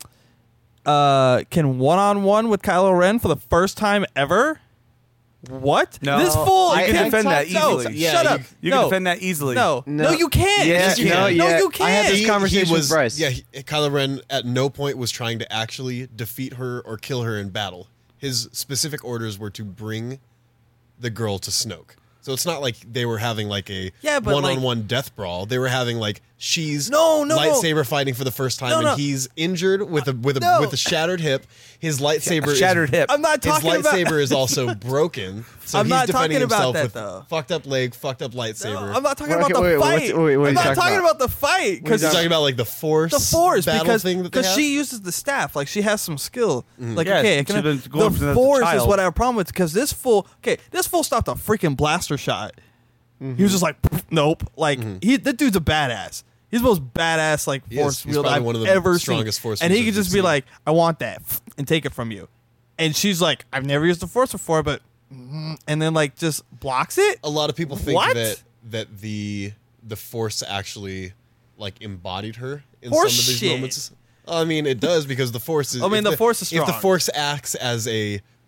can one-on-one with Kylo Ren for the first time ever. What? No, This fool I can defend that No, easily. Yeah, shut you- up. You no. can defend that easily. No, you can't. Yeah, Yes, you no, can. No, yeah. you can't. I had this He- conversation was, with Bryce. Yeah, Kylo Ren at no point was trying to actually defeat her or kill her in battle. His specific orders were to bring the girl to Snoke. So it's not like they were having like a Yeah, but, one-on-one death brawl. They were having like she's No. lightsaber fighting for the first time, No. and he's injured with a No. with a shattered hip. His lightsaber Shattered hip. I'm not His talking about. lightsaber is also broken. So I'm he's not defending talking about himself that, with though. fucked up leg, fucked up lightsaber. No, I'm not talking Well, about okay, the wait, fight. what are I'm you not talking talking about? about the fight He's talking about like the force, the Force battle because thing that they have? she uses the staff like she has some skill. Like Yeah, okay, she's can I- been going from the as a Force is child. what I have a problem with because this fool stopped a freaking blaster shot. He was just like nope. Like that dude's a badass. He's the most badass like He is. force He's wielder probably I've one of the ever strongest seen. force and he users could just we've be seen. like, I want that and take it from you. And she's like, I've never used the Force before, but and then like just blocks it. A lot of people think What? that the force actually like embodied her in Horse some of these shit. moments. I mean, it does because the force is. I mean, if the Force is If the strong. force acts as a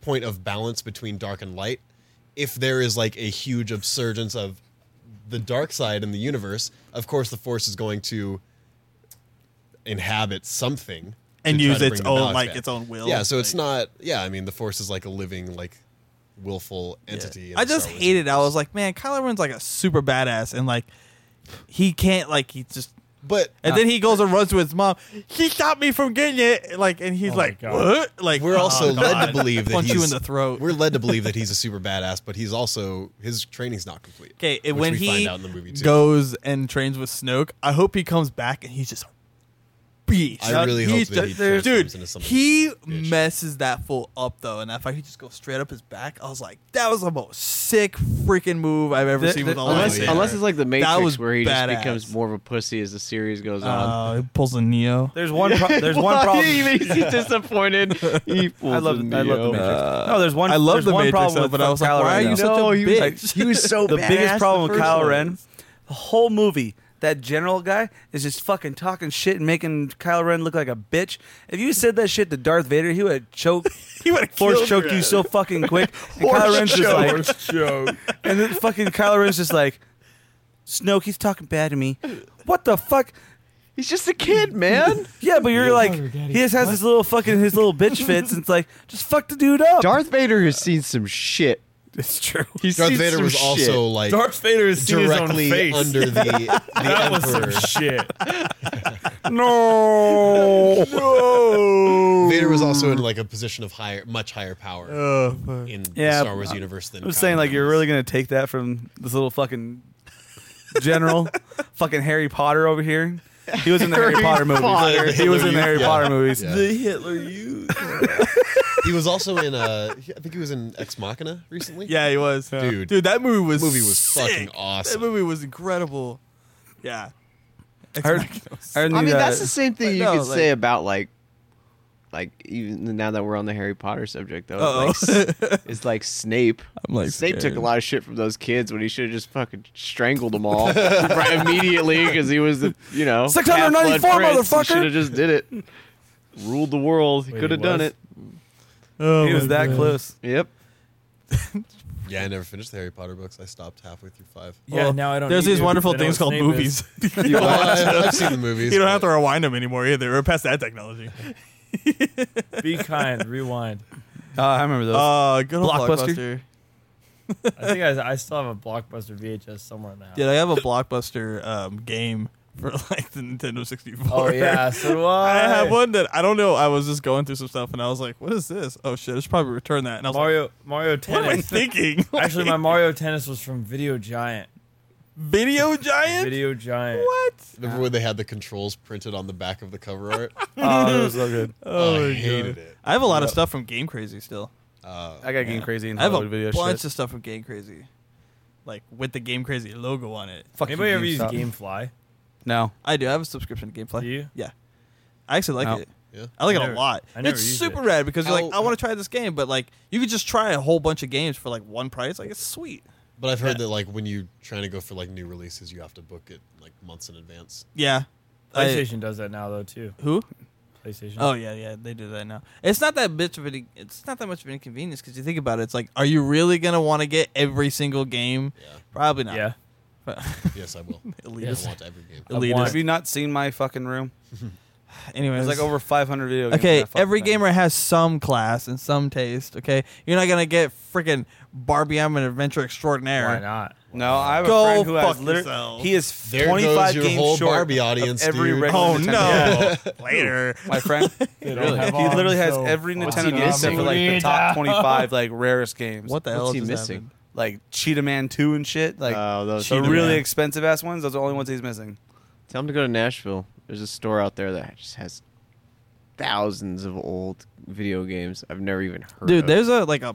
point of balance between dark and light. If there is like a huge upsurgence of the dark side in the universe, of course the Force is going to inhabit something And to try use to its bring the own balance like back. its own will. Yeah, so it's Like, not. Yeah, I mean the Force is like a living, like willful entity. in I the just Star Wars hated. I universe. was like, man, Kylo Ren's like a super badass, and like he can't like he just. but And then he goes and runs to his mom. He stopped me from getting it. Like, and he's Oh my like, God. what? Like, we're also oh, led God. to believe that Punch he's you in the throat. We're led to believe that he's a super badass, but he's also his training's not complete. Okay, which when we he find out in the movie too. goes and trains with Snoke, I hope he comes back and he's just a beast. I really hope He's that he just- transforms dude, into something he bitch. messes that fool up though, and that fight he just goes straight up his back. I was like, that was the most sick freaking move I've ever seen with all Unless, that. yeah. unless it's like the Matrix was where he badass. just becomes more of a pussy as the series goes on. He pulls a Neo. There's one. There's one problem. He's disappointed. He I love the Matrix. No, there's one. I love there's the one Matrix, problem though, with but I was like, Kylo why are Ren, you though. such a No, he was, bitch? he was so The badass biggest problem with the first Kylo one. Ren, the whole movie, that general guy is just fucking talking shit and making Kylo Ren look like a bitch. If you said that shit to Darth Vader, he would have choked, He would have force choked you so fucking quick. And Kylo Ren's just like, and then fucking Kylo Ren's just like, Snoke, he's talking bad to me. What the fuck? He's just a kid, man. Yeah, but you're like, he just has his little bitch fits, and it's like, just fuck the dude up. Darth Vader has seen some shit. It's true. He's Darth seen Vader some was shit. also like Darth Vader has seen his own directly face. under the that was some Emperor. shit. No. Vader was also in like a position of much higher power in the Yeah, Star Wars universe than I'm Kylo saying, like, Ren you're was. really gonna take that from this little fucking general, fucking Harry Potter over here. He was in the Harry Potter movies. Potter. He was in the Harry Yeah. Potter movies. Yeah. The Hitler Youth. He was also in I think he was in Ex Machina recently. Yeah, he was. Dude. that movie was fucking sick. awesome. That movie was incredible. Yeah. I heard I mean, the- that's the same thing But you no, could say about like even now that we're on the Harry Potter subject though. Uh-oh. It's like Snape. I'm like Snape took scared. a lot of shit from those kids when he should have just fucking strangled them all right immediately because he was the 694 motherfucker! Should have just did it. Ruled the world. He Wait, could have he done was? it. Oh he was my that God. close. Yep. Yeah, I never finished the Harry Potter books. I stopped halfway through 5. Yeah, Well, now I don't. There's need these to, wonderful because I know things called his name is. movies. I've seen the movies. You don't have to but- rewind them anymore either. We're past that technology. Be kind. Rewind. I remember those. Good old Blockbuster. Blockbuster. I think I still have a Blockbuster VHS somewhere in the house. Dude, I have a Blockbuster game for like the Nintendo 64. Oh yeah, so do I. I have one that I don't know. I was just going through some stuff and I was like, "What is this? Oh shit! I should probably return that." And I was Mario like, "What am I Tennis. thinking?" Actually, my Mario Tennis was from Video Giant. Video Giant. Video Giant. What? Remember when they had the controls printed on the back of the cover art? Oh, that was so good. Oh, I my hated God. it. I have a lot of stuff from Game Crazy still. I got Game Crazy and I have a Hollywood video bunch shit. of stuff from Game Crazy, like with the Game Crazy logo on it. Fuck Anybody you, ever use GameStop. GameFly? No. I do. I have a subscription to GameFly. Do you? Yeah, I actually like No. it. Yeah. I like I it never- a lot. I never It's used super it. rad because you're like, How- I want to try this game, but like you could just try a whole bunch of games for like one price. Like it's sweet. But I've heard that like when you're trying to go for like new releases, you have to book it like months in advance. Yeah. PlayStation does that now though too. Who? PlayStation. Oh yeah, they do that now. It's not that much of an inconvenience because you think about it. It's like, are you really gonna want to get every single game? Yeah. Probably not. yeah. Yes, I will. Elitist. I want every game. Elitist. want- Have you not seen my fucking room? Anyways, There's like over 500 video games. in okay, that fucking every thing. gamer has some class and some taste. Okay, you're not gonna get freaking Barbie I'm an Adventure Extraordinaire. Why not? No, I have a Go friend who has fuck literally. yourself. He is There 25 goes your games whole short Barbie of audience, every dude. regular Oh Nintendo game. no! Later. My friend, They don't really, have he all, literally has so every what's Nintendo he game except for like the missing? top 25 like rarest games. What the hell What's he just missing? happened? Like Cheetah Man 2 and shit. Like Those the Cheetah really Man. expensive ass ones. Those are the only ones he's missing. Tell him to go to Nashville. There's a store out there that just has thousands of old video games I've never even heard Dude, of. there's a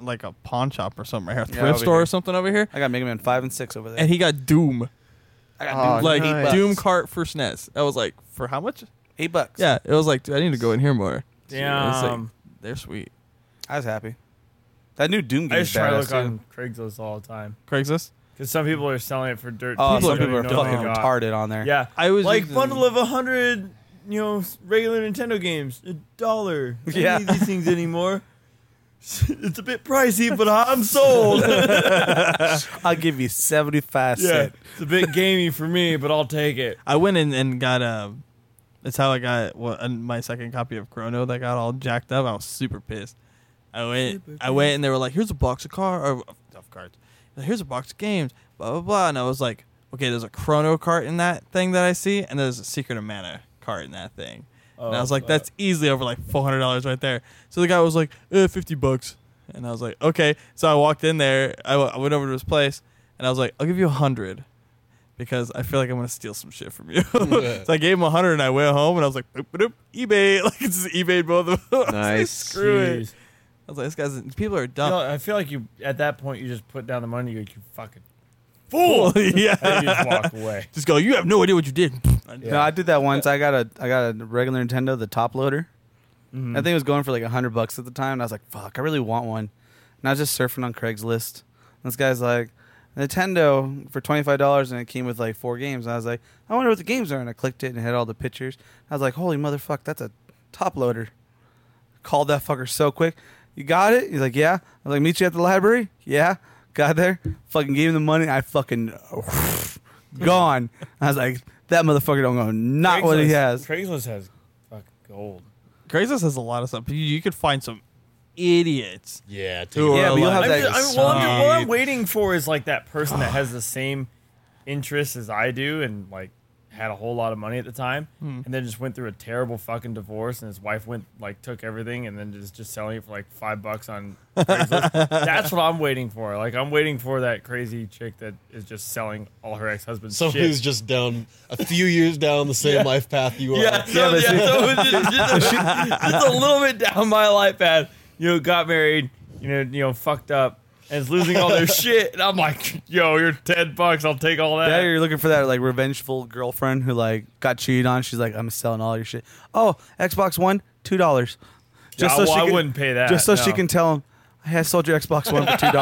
pawn shop or something right here, a Yeah, thrift over store here. or something over here, I got Mega Man 5 and 6 over there. and he got Doom, I got Oh, like nice. Doom cart for SNES. I was like, for how much? $8. Yeah, it was like, dude, I need to go in here more. It's like, Damn. they're sweet. I was happy. That new Doom game I is just try to badass look too. on Craigslist all the time Craigslist. because some people are selling it for dirt. Oh, cheap. some I people are don't even know fucking what they got. retarded on there. Yeah, I was like using- bundle of 100, regular Nintendo games, $1. I Yeah. don't need these things anymore. It's a bit pricey, but I'm sold. I'll give you 75 Yeah, cents. it's a bit gamey for me, but I'll take it. I went in and got that's how I got my second copy of Chrono that got all jacked up. I was super pissed. I went and they were like, "Here's a box of cards." Like, here's a box of games. Blah blah blah. And I was like, "Okay, there's a Chrono cart in that thing that I see, and there's a Secret of Mana cart in that thing." And I was like, "That's easily over like $400 right there." So the guy was like, $50. And I was like, "Okay." So I walked in there. I went over to his place, and I was like, "I'll give you 100." Because I feel like I'm gonna steal some shit from you. So I gave him 100, and I went home, and I was like, boop, boop, boop, eBay, like it's just eBay both of them. I was like, Nice. screw it. Jeez. I was like, these people are You dumb. know, I feel like you at that point you just put down the money. You fucking fool. Yeah, And you just walk away. just go. You have no idea what you did. Yeah. No, I did that once. I got a regular Nintendo, the top loader. Mhm. I think it was going for like $100 at the time, and I was like, "Fuck, I really want one." And I was just surfing on Craigslist. And this guy's like, "Nintendo for $25," and it came with like 4 games. And I was like, "I wonder what the games are." And I clicked it and it had all the pictures. I was like, "Holy motherfuck, that's a top loader!" Called that fucker so quick. "You got it?" He's like, "Yeah." I was like, "Meet you at the library?" "Yeah." Got there, fucking gave him the money. I fucking gone. I was like, "That motherfucker don't know not what he has." Craigslist has fucking gold. Craigslist has a lot of stuff. You could find some idiots. Yeah, Who Yeah, are but you'll like, have that- What I'm waiting for is like that person that has the same interests as I do and like had a whole lot of money at the time and then just went through a terrible fucking divorce and his wife took everything and then just selling it for like $5 on Craigslist. That's what I'm waiting for. Like I'm waiting for that crazy chick that is just selling all her ex-husband's Someone shit. who's just down a few years down the same life path you are. Yeah, so just a little bit down my life path. Got married, fucked up, and is losing all their shit. And I'm like, yo, you're $10. I'll take all that. Yeah, you're looking for that like revengeful girlfriend who like got cheated on. She's like, "I'm selling all your shit." "Oh, Xbox One, $2." Yeah, well, I wouldn't pay that. Just so she no. can tell him, "Hey, I sold your Xbox One for $2."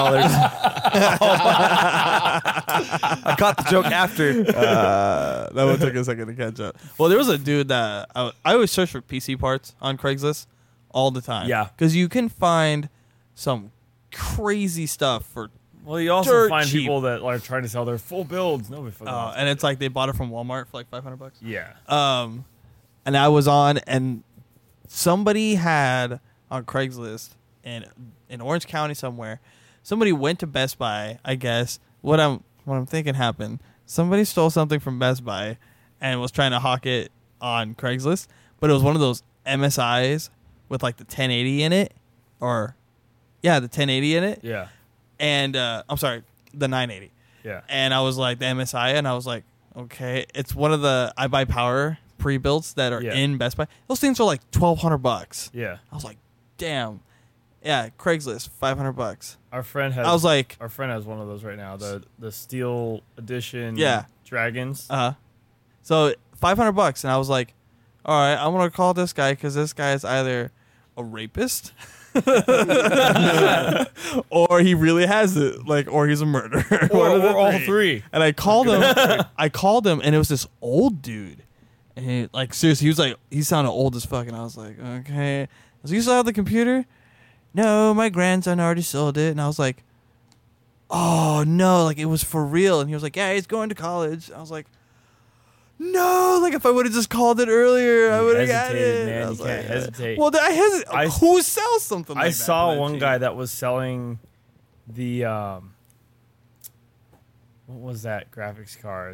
I caught the joke after. That one took a second to catch up. Well, there was a dude that I always search for PC parts on Craigslist all the time. Yeah. because you can find some crazy stuff for. Well, you also dirt find cheap. people that are trying to sell their full builds. Nobody fucking wants And it's like they bought it from Walmart for like $500. Yeah. And I was on, and somebody had on Craigslist in Orange County somewhere. Somebody went to Best Buy. I guess what I'm thinking happened. Somebody stole something from Best Buy and was trying to hawk it on Craigslist, but it was one of those MSIs with like the 1080 in it, the 1080 in it. Yeah. And I'm sorry, the 980. Yeah. And I was like, the MSI, and I was like, okay, it's one of the iBuyPower pre-builts that are Yeah. in Best Buy. Those things are like $1,200. Yeah. I was like, damn. Yeah, Craigslist, $500. Our friend has. I was like, Our friend has one of those right now. The Steel Edition. Yeah. Dragons. so $500, and I was like, all right, I'm gonna call this guy because this guy is either a rapist or he really has it, or he's a murderer, One of the or all three. And I called him. And it was this old dude. And he, seriously, he sounded old as fuck. And I was like, okay. I was like, "You still have the computer?" "No, my grandson already sold it." And I was like, "Oh no!" It was for real. And he was like, "Yeah, he's going to college." I was like, "No!" If I would have just called it earlier, I You would have got hesitated, it. man. I You was can't like, hesitate. Well, I hesitate. Who sells something like I that? saw for that one cheap? guy that was selling the what was that graphics card?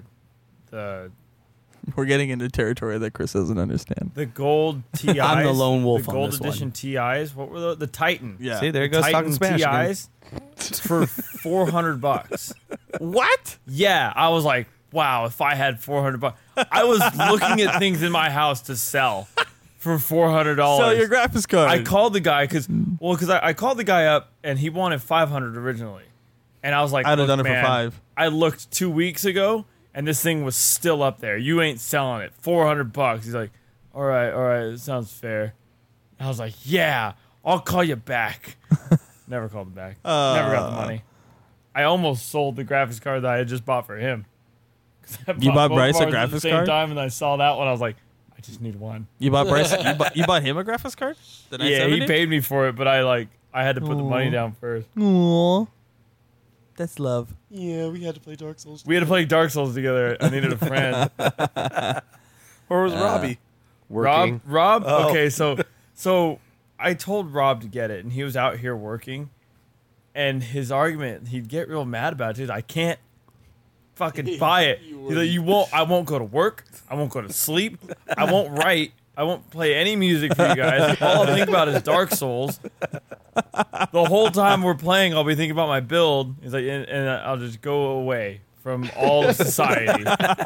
We're getting into territory that Chris doesn't understand. The gold TIs. I'm the lone wolf The on gold this edition TIs. What were the Titan? Yeah. See, there he goes talking Titan Spanish again. TIs for $400. What? Yeah, I was like, wow, if I had $400, I was looking at things in my house to sell for $400. Sell your graphics card. I called the guy because I called the guy up and he wanted $500 originally, and I was like, I'd have "Look, done it for man, $5. I looked 2 weeks ago and this thing was still up there. You ain't selling it. $400. He's like, all right, it sounds fair. And I was like, yeah, I'll call you back. Never called him back. Never got the money. I almost sold the graphics card that I had just bought for him. You bought both Bryce a of ours at the graphics same card? time, and I saw that one. I was like, I just need one. You bought Bryce. you bought him a graphics card? The Yeah, 970? he paid me for it, but I I had to put the money down first. Aww. That's love. Yeah, we had to play Dark Souls. We had to play Dark Souls together. I needed a friend. Where was Robbie? Working. Rob. Oh. Okay, so I told Rob to get it, and he was out here working. And his argument, he'd get real mad about it. He's like, I can't fucking buy it. He's like, you won't. I won't go to work. I won't go to sleep. I won't write. I won't play any music for you guys. All I'll think about is Dark Souls. The whole time we're playing, I'll be thinking about my build. He's like, and I'll just go away from all of society.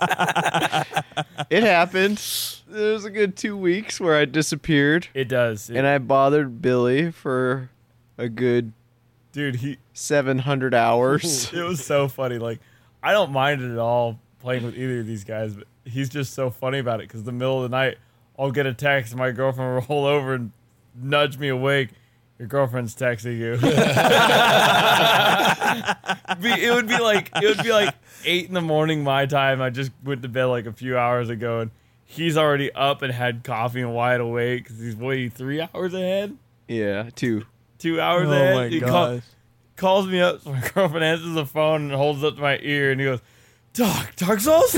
It happened. There was a good 2 weeks where I disappeared, It does. and I bothered Billy for a good Dude, 700 hours. it was so funny. Like, I don't mind it at all playing with either of these guys, but he's just so funny about it because the middle of the night, I'll get a text, and my girlfriend will roll over and nudge me awake. Your girlfriend's texting you. It would be like 8 in the morning my time. I just went to bed like a few hours ago, and he's already up and had coffee and wide awake because he's waiting 3 hours ahead. Yeah, 2. 2 hours Oh ahead. my He gosh. calls me up. So my girlfriend answers the phone and holds it up to my ear, and he goes, Dark Souls?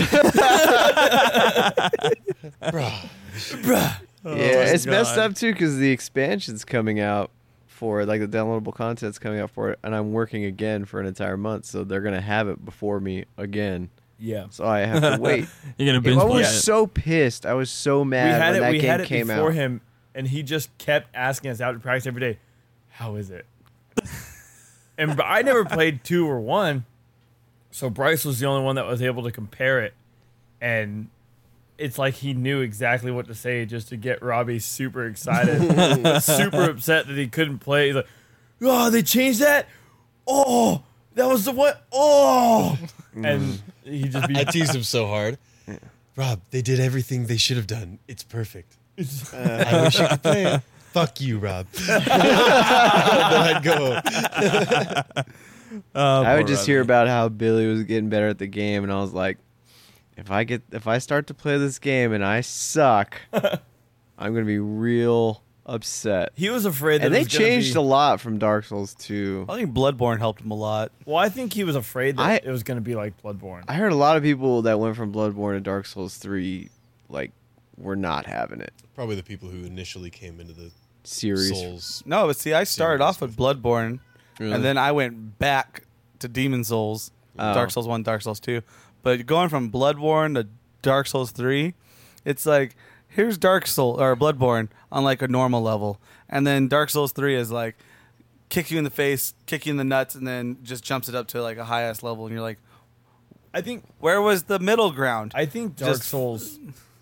Yeah, it's messed God. up too because the expansion's coming out for it, like the downloadable content's coming out for it, and I'm working again for an entire month, so they're gonna have it before me again. Yeah. So I have to wait. You're gonna I binge play was it. so pissed. I was so mad when that game came before out. him, and he just kept asking us out to practice every day. How is it? And I never played 2 or 1, so Bryce was the only one that was able to compare it, and it's like he knew exactly what to say just to get Robbie super excited, super upset that he couldn't play. He's like, "Oh, they changed that! Oh, that was the one! Oh!" And he just be I teased him so hard. Rob, they did everything they should have done. It's perfect. I wish you could play it. Fuck you, Rob. Then I'd go. I would just hear about how Billy was getting better at the game, and I was like, if I start to play this game and I suck, I'm gonna be real upset. he was afraid that And it they was gonna changed be, a lot from Dark Souls 2. I think Bloodborne helped him a lot. Well, I think he was afraid that I- it was going to be like Bloodborne. I heard a lot of people that went from Bloodborne to Dark Souls 3 like were not having it. Probably the people who initially came into the Series. Souls. No, but see, I started off with Bloodborne, Really? and then I went back to Demon Souls, Oh. Dark Souls 1, Dark Souls 2. But going from Bloodborne to Dark Souls 3, it's like, here's Dark Soul or Bloodborne on like a normal level. And then Dark Souls 3 is like kick you in the face, kick you in the nuts, and then just jumps it up to like a high ass level, and you're like, I think where was the middle ground? Dark Just- Souls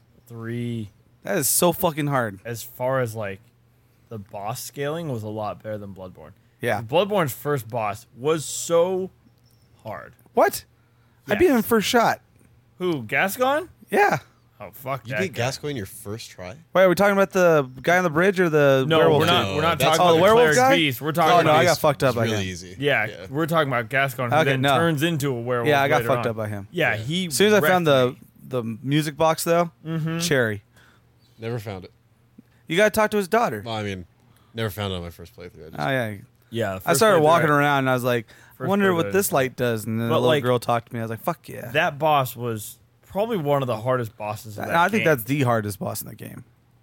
3, That is so fucking hard. as far as like the boss scaling, was a lot better than Bloodborne. Yeah. Bloodborne's first boss was so hard. What? I beat him first shot. Who, Gascon? Yeah. Oh, fuck You that beat guy. Gascoigne your first try? Wait, are we talking about the guy on the bridge or the No, werewolf? we're not. dude? We're not That's- talking Oh, about the the werewolf cleric guy? beast. We're Oh, talking no, about I got fucked up It's by really him. easy. yeah, we're talking about Gascon, who Okay, then no. turns into a werewolf. Yeah, I got later fucked on. up by him. Yeah, he. As soon as I found wrecked the me. music box, though, Cherry. Never found it. You got to talk to his daughter. Well, I mean, never found it on my first playthrough. I just, Oh, yeah. Yeah, the I first started playthrough, walking around, and I was like, I First wonder playthrough, what this light does. And then But, the little like, girl talked to me. I was like, fuck yeah. That boss was probably one of the hardest bosses of that I think game. that's the hardest boss in the game.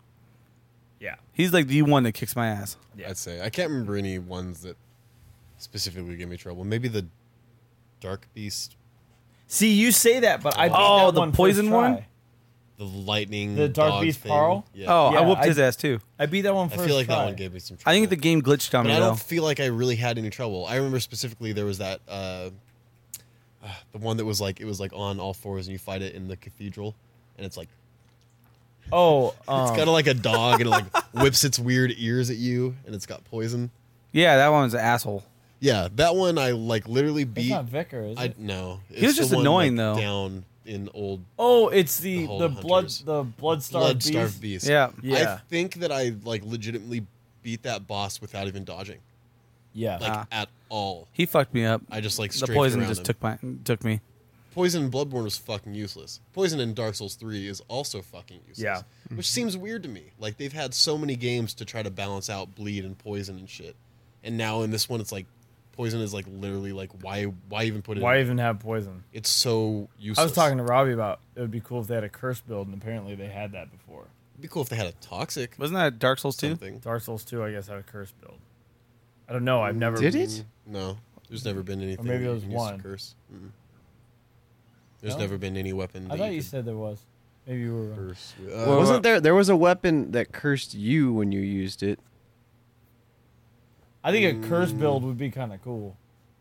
Yeah. He's like the one that kicks my ass. Yeah. I'd say. I can't remember any ones that specifically give me trouble. Maybe the Dark Beast, See, you say that, but I beat Oh, that the one poison first try. one? the lightning, The Dark dog Beast thing. Carl? Yeah. Oh, Yeah, I whooped I- his ass, too. I beat that one I first. feel like try. that one gave me some trouble. I think the game glitched on But me, I though. don't feel like I really had any trouble. I remember specifically there was that the one that was like, it was like on all fours and you fight it in the cathedral, and it's like Oh, it's kind of like a dog and it like whips its weird ears at you, and it's got poison. Yeah, that one was an asshole. Yeah, that one I like literally it's beat. not Vicar, is I it? no, He was it's the just one, annoying, like, though. Down in old Oh, it's the whole the blood hunters. the blood beast. starved beast. Yeah. Yeah. I think that I like legitimately beat that boss without even dodging, Yeah. like at all. He fucked me up. I just like The strafed poison around just him. took me. Poison in Bloodborne was fucking useless. Poison in Dark Souls 3 is also fucking useless. Yeah. Which seems weird to me. Like, they've had so many games to try to balance out bleed and poison and shit. And now in this one, it's like poison is like literally like why even put it? Why in? even have poison? It's so useless. I was talking to Robbie about it would be cool if they had a curse build, and apparently they had that before. It'd be cool if they had a toxic Wasn't that Dark Souls 2? something. Dark Souls 2, I guess, had a curse build. I don't know. I've never. Did it? No, there's never been anything. maybe where it you was can use one. a curse. There's No? never been any weapon. I that thought you said there was. Maybe you were could wrong. curse. Wasn't there was a weapon that cursed you when you used it? I think a curse build would be kind of cool.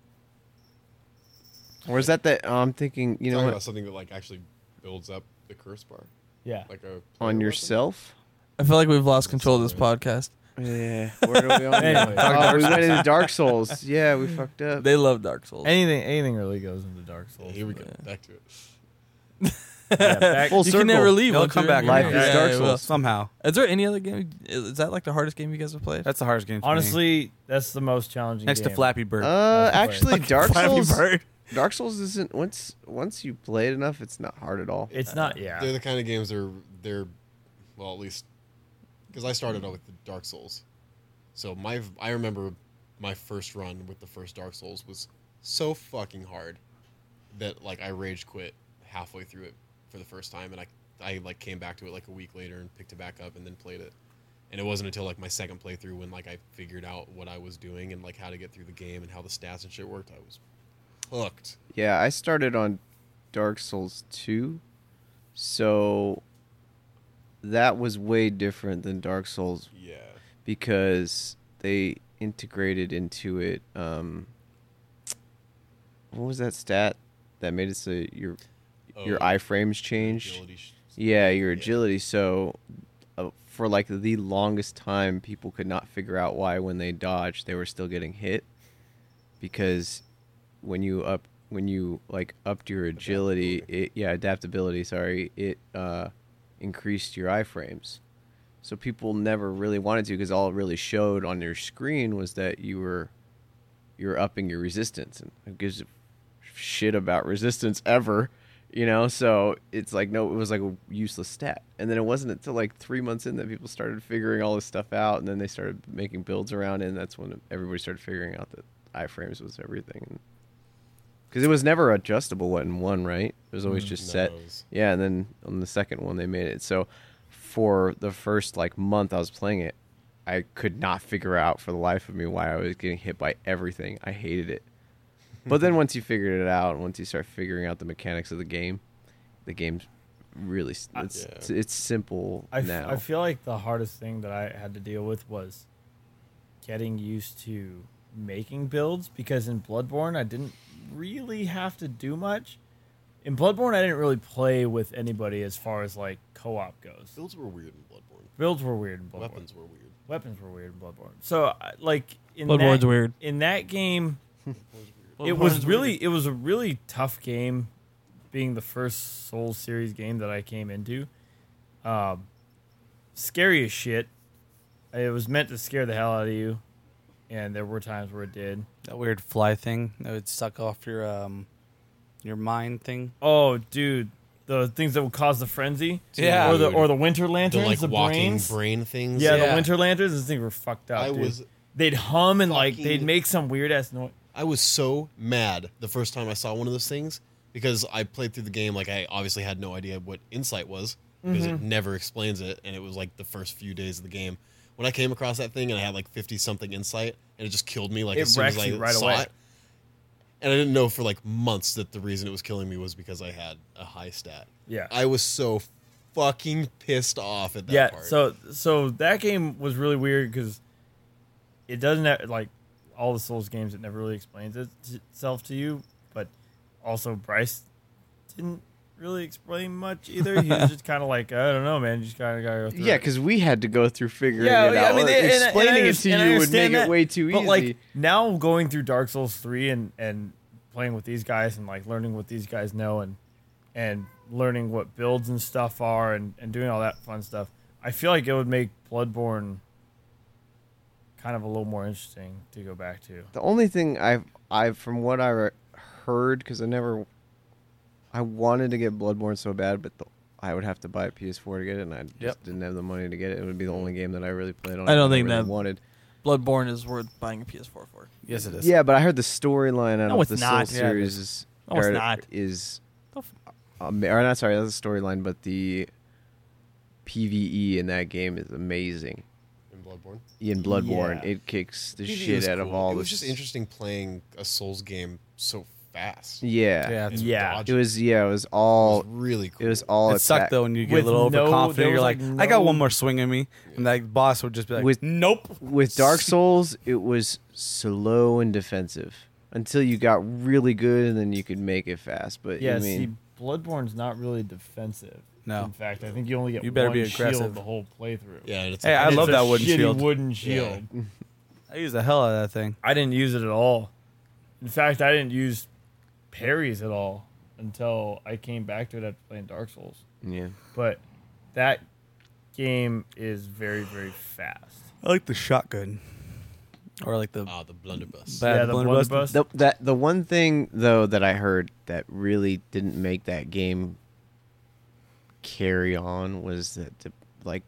Or is that I'm thinking, you know talking what, about something that like actually builds up the curse bar, Yeah. like a player on weapon? yourself? I feel like we've lost control of this podcast. Yeah. Where do we on Anyway. we went into Dark Souls. Yeah, we fucked up. They love Dark Souls. Anything really goes into Dark Yeah, Souls. here we go. Yeah. Back to it. Yeah, back, Full You circle. can never leave. They'll once come you're back in around. here. Life is Dark it will. Souls. Somehow. Is there any other game? Is that like the hardest game you guys have played? That's the hardest game for me. honestly, that's the most challenging. Next to game. Flappy Bird. Actually, Dark Flappy Souls. Bird. Dark Souls isn't once you play it enough, it's not hard at all. It's not. Yeah. They're the kind of games they're well, at least because I started out with the Dark Souls, so I remember my first run with the first Dark Souls was so fucking hard that like I rage quit halfway through it for the first time, and I like came back to it like a week later and picked it back up and then played it. And it wasn't until like my second playthrough when like I figured out what I was doing and like how to get through the game and how the stats and shit worked. I was hooked. Yeah, I started on Dark Souls 2, so that was way different than Dark Souls Yeah. because they integrated into it. What was that stat that made it so your iframes changed? Agility Yeah, your agility. So for like the longest time, people could not figure out why when they dodged, they were still getting hit because when you upped your agility, adaptability. Sorry, it increased your iframes. So people never really wanted to because all it really showed on your screen was that you were upping your resistance, and who gives a shit about resistance ever, you know? So it's like it was like a useless stat. And then it wasn't until like 3 months in that people started figuring all this stuff out, and then they started making builds around it, and that's when everybody started figuring out that iframes was everything. Because it was never adjustable in one, right? It was always just set. Yeah, and then on the second one they made it. So for the first like month I was playing it, I could not figure out for the life of me why I was getting hit by everything. I hated it. But then once you figured it out, once you start figuring out the mechanics of the game's really it's simple now. I feel like the hardest thing that I had to deal with was getting used to making builds, because in Bloodborne I didn't really have to do much. In Bloodborne I didn't really play with anybody as far as like co-op goes. Builds were weird in Bloodborne. Builds were weird in Bloodborne. Weapons were weird. Weapons were weird in Bloodborne. So like in Bloodborne's that, weird. In that game, it Bloodborne's was a really tough game, being the first Souls series game that I came into. Scary as shit. It was meant to scare the hell out of you, and there were times where it did. That weird fly thing that would suck off your mind thing. Oh, dude, the things that would cause the frenzy. Yeah. or the winter lanterns, The like the walking brains. brain things. Yeah, Yeah. the winter lanterns. Those things were fucked up. They'd hum and like they'd fucking- make some weird ass noise. I was so mad the first time I saw one of those things because I played through the game like I obviously had no idea what insight was because it never explains it, and it was like the first few days of the game. When I came across that thing and I had like 50 something insight, and it just killed me like It as soon as wrecks I you right saw away. it. And I didn't know for like months that the reason it was killing me was because I had a high stat. Yeah. I was so fucking pissed off at that part. So that game was really weird because it doesn't have, like all the Souls games, it never really explains itself to you. But also Bryce didn't really explain much either. He was just kind of like, I don't know, man. You just kind of gotta go through Yeah, it. because we had to go through figuring Yeah, it yeah, out. I mean, Explaining it to and I you would understand make that, it way too but easy. like now going through Dark Souls 3 and playing with these guys and like learning what these guys know and learning what builds and stuff are and doing all that fun stuff, I feel like it would make Bloodborne kind of a little more interesting to go back to. The only thing I've from what I heard, because I wanted to get Bloodborne so bad, but I would have to buy a PS4 to get it, and I just didn't have the money to get it. It would be the only game that I really played on. I don't that think really that- wanted. Bloodborne is worth buying a PS4 for. Yes, it is. Yeah, but I heard the storyline out No, of it's the not. Souls Yeah, it series is No, it's or not. is Don't or not sorry, that's the storyline, but the PvE in that game is amazing. In Bloodborne. In Bloodborne, Yeah. it kicks the PvE shit was out of cool. all It the was just interesting playing a Souls game so fast. Yeah. Yeah. And Yeah. It dodging. was It was all really cool. it was all It sucked attack- though when you get With a little no- overconfident. there You're was, like, like, I got no- one more swing in me, and that boss would just be like, With- nope. With Dark Souls, it was slow and defensive until you got really good, and then you could make it fast. But Yeah, I mean, see, Bloodborne's not really defensive. No. In fact, I think you only get You better one be aggressive. shield the whole playthrough. Yeah, and it's Hey, like, I And love it's a that wooden shitty shield. wooden shield. I use the hell out of that thing. I didn't use it at all. In fact, I didn't use parries at all until I came back to it after playing Dark Souls. yeah. But that game is very, very fast. I like the shotgun, or like the the blunderbuss. bad yeah, the blunderbuss. blunderbuss. The one thing though that I heard that really didn't make that game carry on was that the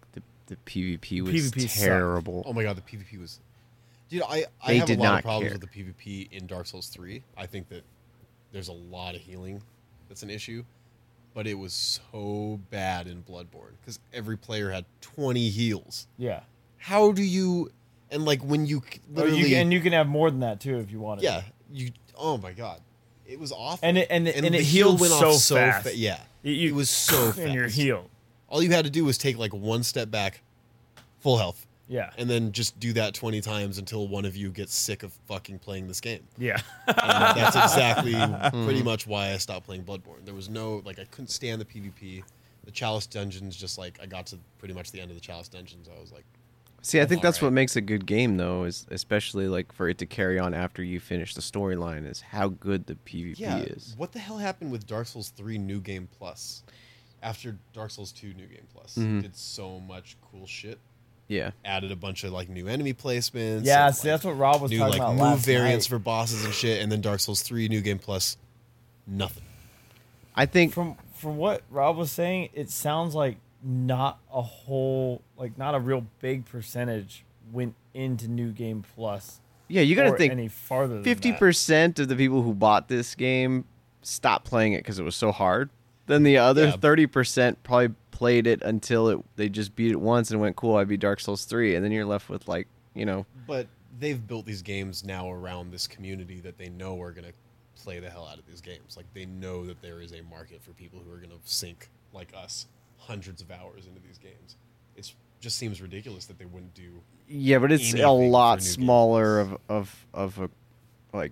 PvP was PvP sucked. terrible. Oh my god, the PvP was. Dude, I They have a did lot not of problems care. with the PvP in Dark Souls 3. I think that there's a lot of healing that's an issue, but it was so bad in Bloodborne because every player had 20 heals. Yeah. How do you? And like when you literally, and you can have more than that too if you wanted. yeah, you. Oh my god, it was awful. And it the healed heal so fast. Yeah, You- it was so fast. And you're healed. All you had to do was take like one step back, full health, Yeah. and then just do that 20 times until one of you gets sick of fucking playing this game. Yeah. And that's exactly pretty much why I stopped playing Bloodborne. There was no, like, I couldn't stand the PvP. The Chalice dungeons, just like, I got to pretty much the end of the Chalice dungeons. I was like, See, I think that's Alright. what makes a good game though, is especially like for it to carry on after you finish the storyline, is how good the PvP yeah, is. what the hell happened with Dark Souls 3 New Game Plus? After Dark Souls 2 New Game Plus, Mhm. did so much cool shit. Yeah. Added a bunch of, like, new enemy placements. Yeah, and, see, like, that's what Rob was new, talking like, about move last variants night. for bosses and shit. And then Dark Souls 3 New Game Plus, nothing. I think From what Rob was saying, it sounds like not a whole, like not a real big percentage went into New Game Plus. yeah, you got to or think any farther than 50% of the people who bought this game stopped playing it because it was so hard. Then the other Yeah. 30% probably played it until they just beat it once and went, cool, I beat Dark Souls 3. And then you're left with, like, you know, But they've built these games now around this community that they know are going to play the hell out of these games. Like, they know that there is a market for people who are going to sink, like us, hundreds of hours into these games. It just seems ridiculous that they wouldn't do. yeah, but it's a Anything lot for New Game smaller Plus. of a, like,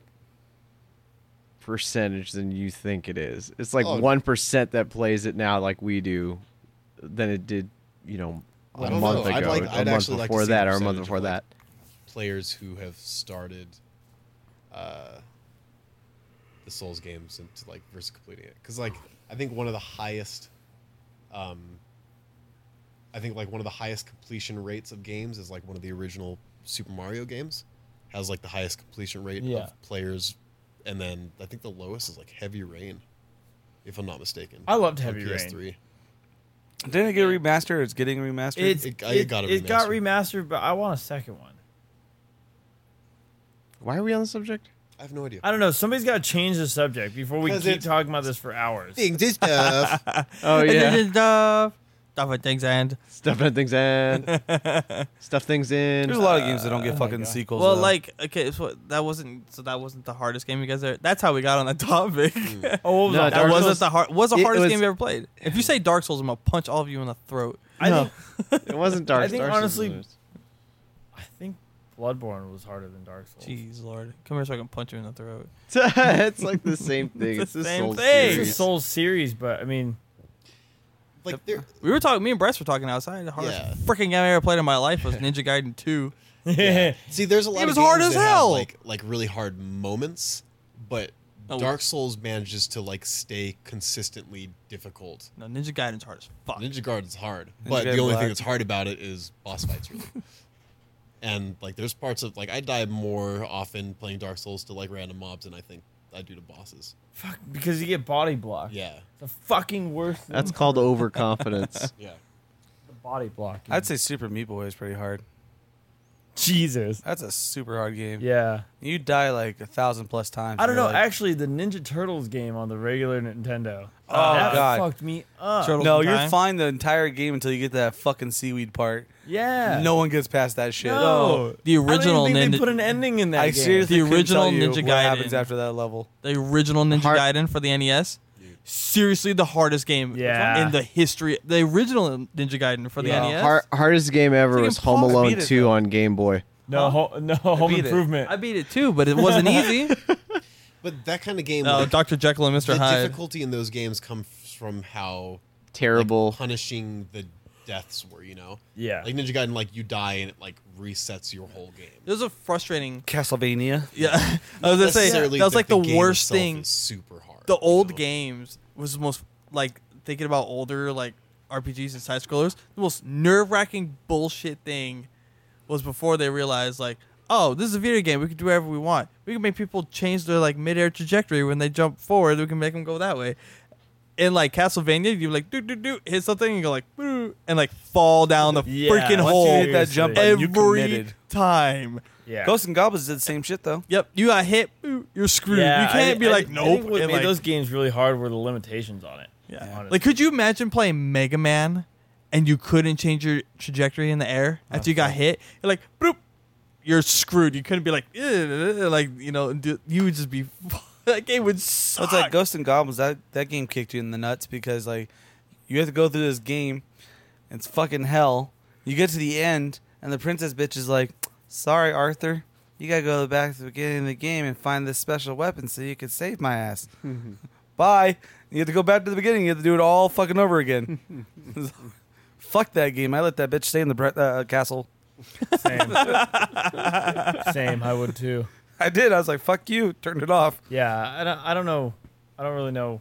percentage than you think it is. It's like Oh. 1% that plays it now like we do than it did, you know, I a don't month know. ago, I'd a month actually like to before see that, the or a month percentage before of, like, that. Players who have started the Souls games into, like, versus completing it. Because, like, I think one of the highest... I think like one of the highest completion rates of games is like one of the original Super Mario games has like the highest completion rate Yeah. of players, and then I think the lowest is like Heavy Rain, if I'm not mistaken. I loved on Heavy Rain. PS3. Didn't it get remastered? It's getting remastered. It got it got remastered. remastered, but I want a second one. Why are we on the subject? I have no idea. I don't know. Somebody's got to change the subject before we 'Cause keep it's- talking about this for hours. Things and stuff. Oh, yeah. Stuff and things and Stuff in things in. Stuff things in. There's a lot of games that don't get Oh my fucking God. sequels. well, though. like okay, so that wasn't the hardest game you guys ever. That's how we got on that topic. Oh, what was No, that? that Dark wasn't Souls- the hard. Was the it hardest was- game you ever played? If you say Dark Souls, I'm gonna punch all of you in the throat. I No. think, It wasn't Dark I think Dark Souls honestly- was- I think Bloodborne was harder than Dark Souls. Jeez, Lord, come here so I can punch you in the throat. it's like the same thing. It's It's the the same Souls thing. It's a series. Souls series, but I mean, Like there, We were talking. Me and Bryce were talking outside. The hardest Yeah. freaking game I ever played in my life was Ninja Gaiden 2. see, there's a lot It of was games hard as that have, hell. like really hard moments, but Oh. Dark Souls manages to like stay consistently difficult. No, Ninja Gaiden's hard as fuck. Ninja Gaiden's hard, Ninja but the Gaiden only Black. thing that's hard about it is boss fights, really. And like, there's parts of like I die more often playing Dark Souls to like random mobs than I think I do to bosses. fuck, because you get body block. Yeah, The fucking worst. That's thing. called overconfidence. yeah. the body block. I'd say Super Meat Boy is pretty hard. Jesus. That's a super hard game. Yeah. You die like 1,000+ times. I don't You're know. like, Actually, the Ninja Turtles game on the regular Nintendo. Oh, that God. fucked me up. Turtles no, in you're Time? fine the entire game until you get to that fucking seaweed part. Yeah. No one gets past that shit. No. The original I don't even think Ninja, they put an ending in that I game. seriously The couldn't original tell you Ninja what Gaiden. happens after that level. the original Ninja Hard- Gaiden for the NES. Seriously, the hardest game Yeah. in the history. The original Ninja Gaiden for the Yeah. NES. Hardest game ever Freaking was Home Paul Alone beat it, 2 though. on Game Boy. No, Home beat it. Improvement. I beat it too, but it wasn't easy. But that kind of game, No, like, Dr. Jekyll and Mr. the Hyde. difficulty in those games comes from how Terrible. punishing the deaths were. You know, Yeah. like Ninja Gaiden, like you die and it like resets your whole game. It was a frustrating. Castlevania. Yeah, I was gonna say Necessarily that was like the game worst itself thing. is super hard. The you old know? games was the most like thinking about older like RPGs and side scrollers. The most nerve wracking bullshit thing was before they realized like, oh, this is a video game. We can do whatever we want. We can make people change their like mid air trajectory when they jump forward. We can make them go that way. In like Castlevania, you like do hit something and go like boo, and like fall down the Yeah. freaking Once hole you hit that jump button, you every committed. time. Yeah. Ghosts and Goblins did the same shit though. Yep, you got hit, boo, you're screwed. Yeah, You can't be like I nope. think what and, made like, those games really hard were the limitations on it. yeah. honestly. Like, could you imagine playing Mega Man and you couldn't change your trajectory in the air after you got hit? You're like, boop, you're screwed. You couldn't be like, like you know, you would just be. That game would So suck. it's like Ghosts and Goblins. That game kicked you in the nuts because like you have to go through this game. It's fucking hell. You get to the end and the princess bitch is like, "Sorry, Arthur, you gotta go back to the beginning of the game and find this special weapon so you can save my ass." Bye. You have to go back to the beginning. You have to do it all fucking over again. Fuck that game. I let that bitch stay in the castle. Same. Same. I would too. I did. I was like, "Fuck you." Turned it off. Yeah. I don't know. I don't really know.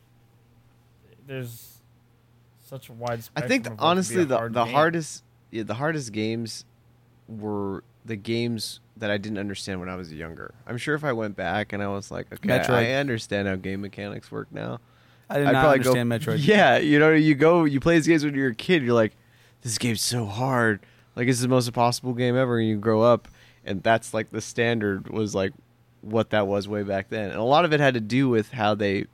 There's such a wide I spectrum. think of what could be honestly a the hard the game. hardest games were the games that I didn't understand when I was younger. I'm sure if I went back and I was like, okay, Metroid. I understand how game mechanics work now. I did I'd not probably go- understand Metroid. Yeah, you play these games when you're a kid. You're like, this game's so hard. Like, it's the most impossible game ever. And you grow up, and that's like the standard was like what that was way back then. And a lot of it had to do with how they,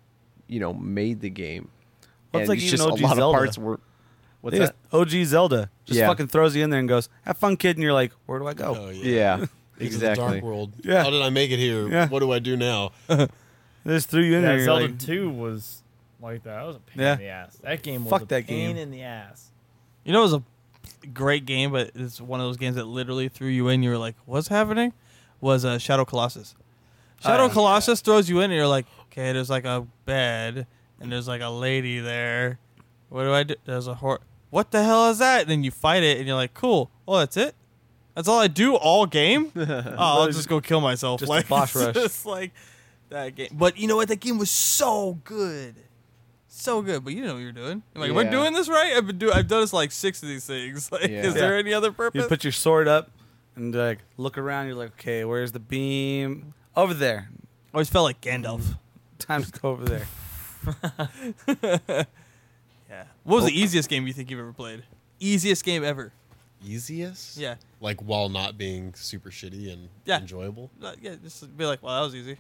made the game. Well, it's and like it's even just OG a lot Zelda. of parts were. What's They that? just- OG Zelda just Yeah. fucking throws you in there and goes, "Have fun, kid," and you're like, "Where do I go?" Oh, Yeah, Into the exactly. Dark World. Yeah. How did I make it here? Yeah. What do I do now? They just threw you in Yeah, there. And you're Zelda like, 2 was like that. That was a pain Yeah. in the ass. That game was Fuck a that pain game. in the ass. You know, it was a great game, but it's one of those games that literally threw you in. You were like, "What's happening?" Was Shadow Colossus. Shadow Colossus throws you in, and you're like, "Okay, there's like a bed, and there's like a lady there. What do I do? There's a horse. What the hell is that?" And then you fight it, and you're like, "Cool. Well, that's it. That's all I do all game. I'll just go kill myself." Just a like boss rush. Just like that game. But you know what? That game was so good. So good, but you know what you're doing. You're like, am I Yeah. doing this right? I've done this like 6 of these things. Like, Yeah. is there any other purpose? you put your sword up and like look around. You're like, "Okay, where's the beam?" Over there. Always felt like Gandalf. Time to go over there. Yeah. What was the easiest game you think you've ever played? Easiest game ever. Easiest? Yeah. Like while not being super shitty and Yeah. enjoyable? Yeah, just be like, well, that was easy.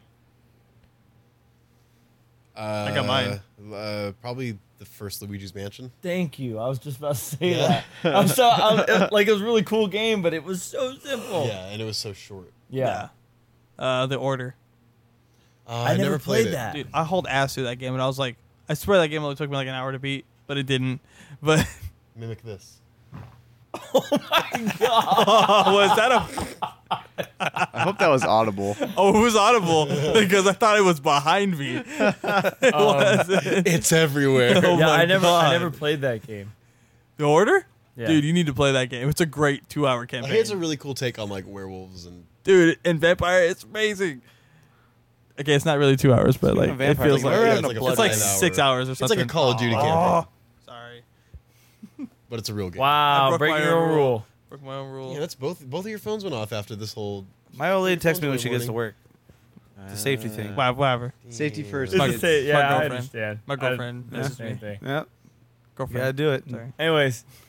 I got mine. Probably the first Luigi's Mansion. Thank you. I was just about to say Yeah. that. Like it was a really cool game, but it was so simple. Yeah, and it was so short. Yeah. The Order. I never played it. that. Dude, I hold ass through that game, and I was like, I swear that game only took me like an hour to beat, but it didn't. But Mimic this. was that a? I hope that was audible. Oh, it was audible because I thought it was behind me. It wasn't. It's everywhere. Oh Yeah, my I God. never played that game. The Order. Yeah. Dude, you need to play that game. It's a great 2-hour I campaign. hear it's a really cool take on like werewolves and Dude, and Vampire, it's amazing. Okay, it's not really 2 hours, but like Speaking of it vampires, feels like, like we're yeah, having it's a like a blood it's like five-hour. 6 hours or It's something. like a Call of Duty Oh, campaign, sorry, but it's a real game. I Wow, broke breaking my your own own rule. rule. broke my own rule. Yeah, that's both of your phones went off after this whole. My old lady texts me when Phone's she gets to morning. work. It's a safety thing. Whatever. Safety first. My- It's the- my yeah, I girlfriend. understand. My girlfriend That's messaged the me. same thing. Yep. You Girlfriend. gotta do it. Sorry. Anyways,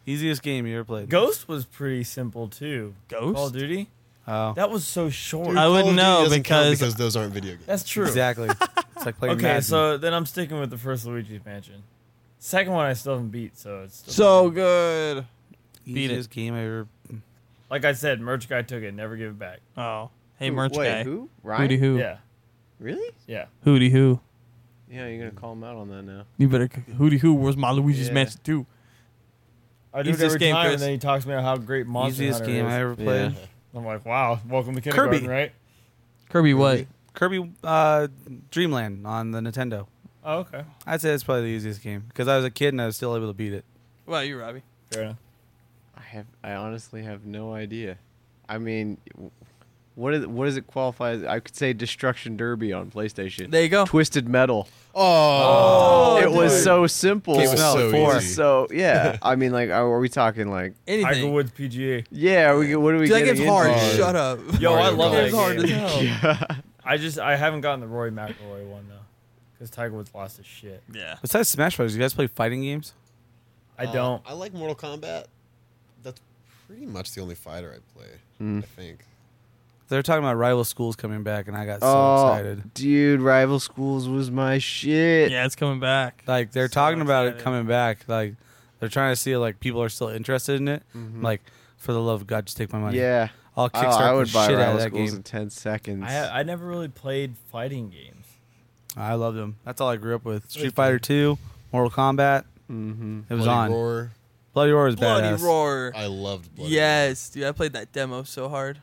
Easiest game you ever played? Ghost was pretty simple too. Ghost? Call of Duty. Oh, That was so short. Dude, I Call wouldn't of Duty know doesn't count because those aren't video games. That's true. exactly. It's like playing Okay, Madden. so then I'm sticking with the first Luigi's Mansion. Second one I still haven't beat, so it's still so good. beat it. easiest game I ever. like I said, merch guy took it, never give it back. Oh, hey, Who- merch wait, guy. Who? Ryan? Hootie who? Yeah, Really? yeah. Hootie who? Yeah, you're gonna call him out on that now. You better Hootie who? Where's my Luigi's Yeah. Mansion 2? I do it Easiest every game, time, Chris. and then he talks to me about how great Monster Easiest Hunter game is. I ever played. Yeah. I'm like, wow, welcome to kindergarten, Kirby. right? Kirby what? Kirby Dreamland on the Nintendo. Oh, okay, I'd say it's probably the easiest game because I was a kid and I was still able to beat it. What about you, Robbie? fair enough. I honestly have no idea. I mean, what does it qualify as? I could say Destruction Derby on PlayStation. There you go. Twisted Metal. Oh, it was dude. so simple. It was so easy. So yeah, I mean, like, are we talking like? Tiger Anything. Woods PGA. Yeah, what are we Dude, that getting game's hard. into? Shut up. Yo, I Mario love that Game's hard as game. hell. Yeah. I haven't gotten the Rory McIlroy one though, because Tiger Woods lost his shit. Yeah. Besides Smash Bros, you guys play fighting games? I don't. I like Mortal Kombat. That's pretty much the only fighter I play. Mm. I think. They're talking about Rival Schools coming back, and I got so Oh, excited. dude, Rival Schools was my shit. Yeah, it's coming back. Like they're So talking about it excited. coming back. Like they're trying to see like people are still interested in it. Mhm. Like for the love of God, just take my money. Yeah. I'll Oh, kickstart I would the buy shit out Rival of that Schools game. in 10 seconds. I never really played fighting games. I loved them. That's all I grew up with. Street Fighter 2, Mortal Kombat. Mm-hmm. It was Bloody on. Roar. Bloody Roar was Bloody badass. Roar. I loved Bloody Yes, dude, I played that demo so hard.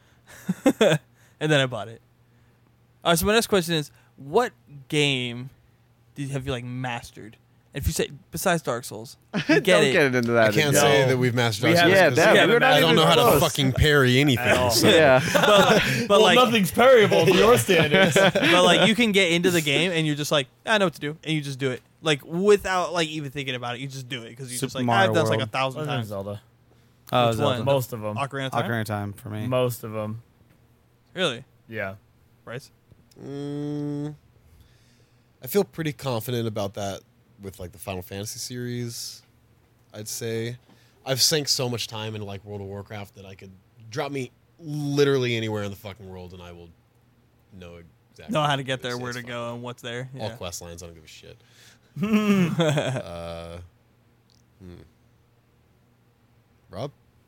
And then I bought it. All right, so my next question is, what game have you like mastered? If you say besides Dark Souls, you Don't get it. get into Roar. I that. can't No. say that we've mastered We Dark Souls haven't- Yeah, because that, Yeah, we're not I don't even know how to close. fucking parry anything. At all. So. Yeah. But like, nothing's parryable for your standards. but like, you can get into the game and you're just like, I know what to do, and you just do it, like without like even thinking about it. You just do it because you Super just like Mario I've done this like World. 1,000 Legend of times. Zelda. Oh, Which Zelda. one? Most of them. Ocarina of Time. Ocarina of Time for me. Most of them. Really? Yeah. Bryce? I feel pretty confident about that with like the Final Fantasy series. I'd say I've sank so much time into like World of Warcraft that I could drop me literally anywhere in the fucking world and I will know exactly Know how what to get do. there, So where it's to fine. go, and what's there. All Yeah. quest lines, I don't give a shit. Rob?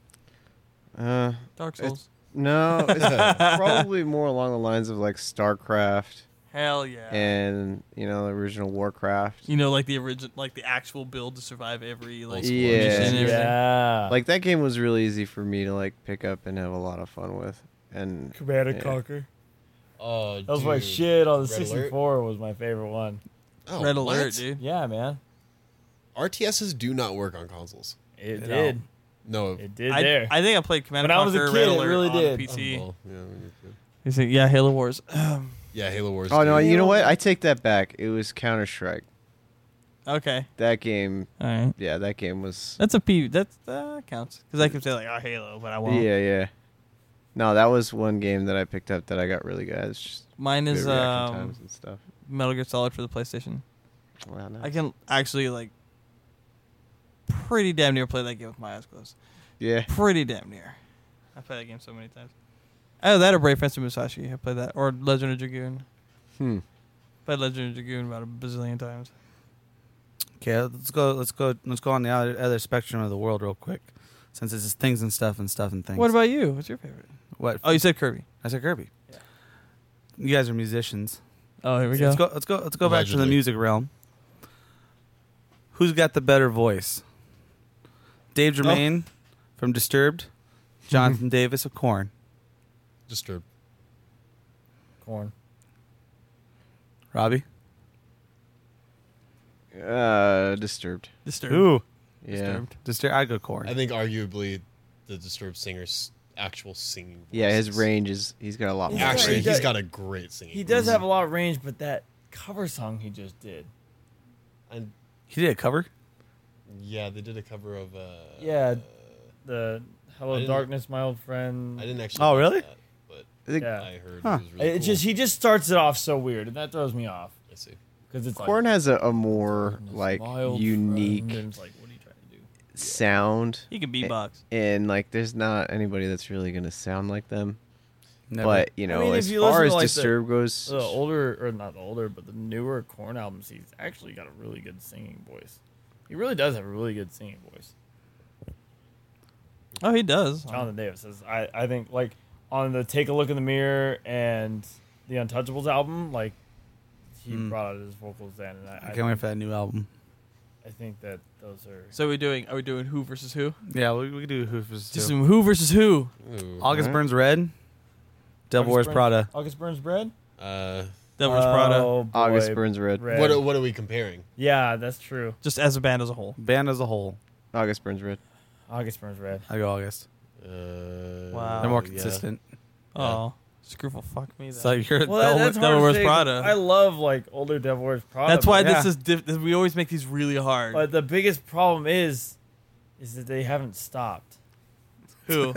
Dark Souls. No, it's probably more along the lines of like StarCraft Hell yeah. and the original Warcraft. You know, like the original, like the actual build to survive every like Old school Yeah. mission and everything. Yeah. Like that game was really easy for me to like pick up and have a lot of fun with. And Command yeah. and Conquer. Oh, That was my shit on the Red Alert? 64 was my favorite one. Oh, Red what? Alert, dude. Yeah, man. RTSs do not work on consoles. It It did. No. It did I there. think I played Command When I and was a Conquer kid, Red it Alert really on did. PC. Well, yeah, when you're good. You think, yeah, Halo Wars. Yeah, Halo Wars. oh no, dude. you know what? I take that back. It was Counter Strike. Okay. That game, All right. yeah, that game was. That's a P. That counts. Because I can say, like, oh, Halo, but I won't. Yeah. No, that was one game that I picked up that I got really good at. It's just Mine good is reaction times and stuff. Metal Gear Solid for the PlayStation. Wow, nice. I can actually, like, pretty damn near play that game with my eyes closed. Yeah. Pretty damn near. I played that game so many times. Either that or Brave Fencer Musashi. I played that. Or Legend of Dragoon. Played Legend of Dragoon about a bazillion times. Okay, let's go on the other spectrum of the world real quick, since it's just things and stuff and stuff and things. What about you? What's your favorite? what? Oh, you said Kirby. I said Kirby. Yeah. You guys are musicians. Oh, here we go. Let's go back to the Allegedly. music realm. Who's got the better voice? Dave Germain from Disturbed, Jonathan Davis of Korn. Disturbed. Corn. Robbie? Disturbed. Disturbed. Ooh. Yeah. Disturbed. I'd go Korn. I think arguably the Disturbed singer's actual singing. Yeah, his voice is- range is. He's got a lot more. Actually, He he's does- got a great singing. He does voice. have a lot of range, but that cover song he just did. And He did a cover? yeah, they did a cover of. Yeah. The I Hello didn't- Darkness, my old friend. I didn't actually. Oh, watch really? That, but I think Yeah. I heard Huh. it was really It cool. just he just starts it off so weird, and that throws me off I see. because it's Korn like, has a more "Darkness, like my old unique friend," and it's like, what are you trying to do? sound, He can beatbox. and like there's not anybody that's really gonna sound like them. Never. But you know, mean, if as you far listen as to, like, Disturbed goes, The older, or not the older, but the newer Korn albums, he's actually got a really good singing voice. He really does have a really good singing voice. Oh, he does. Jonathan Davis says, I think, like, on the Take a Look in the Mirror and the Untouchables album, like, he brought out his vocals then. And I can't wait for that new album. I think that those are... So are we doing who versus who? Yeah, we can do Who versus Just Who. some who versus who. Ooh. August Burns Red. Devil Wears Prada. August Burns Bread? Devil Wears Prada. Oh, boy. August Burns Red. What are we comparing? Yeah, that's true. Just as a band as a whole. Band as a whole. August Burns Red. August Burns Red. I go August. Wow. They're more yeah. consistent. Oh, Screwful, fuck me. Then. So you're Well, that's Devil hard Wears to say. Prada. I love, like, older Devil Wears Prada. That's why but- this is we always make these really hard. But the biggest problem is that they haven't stopped. Who?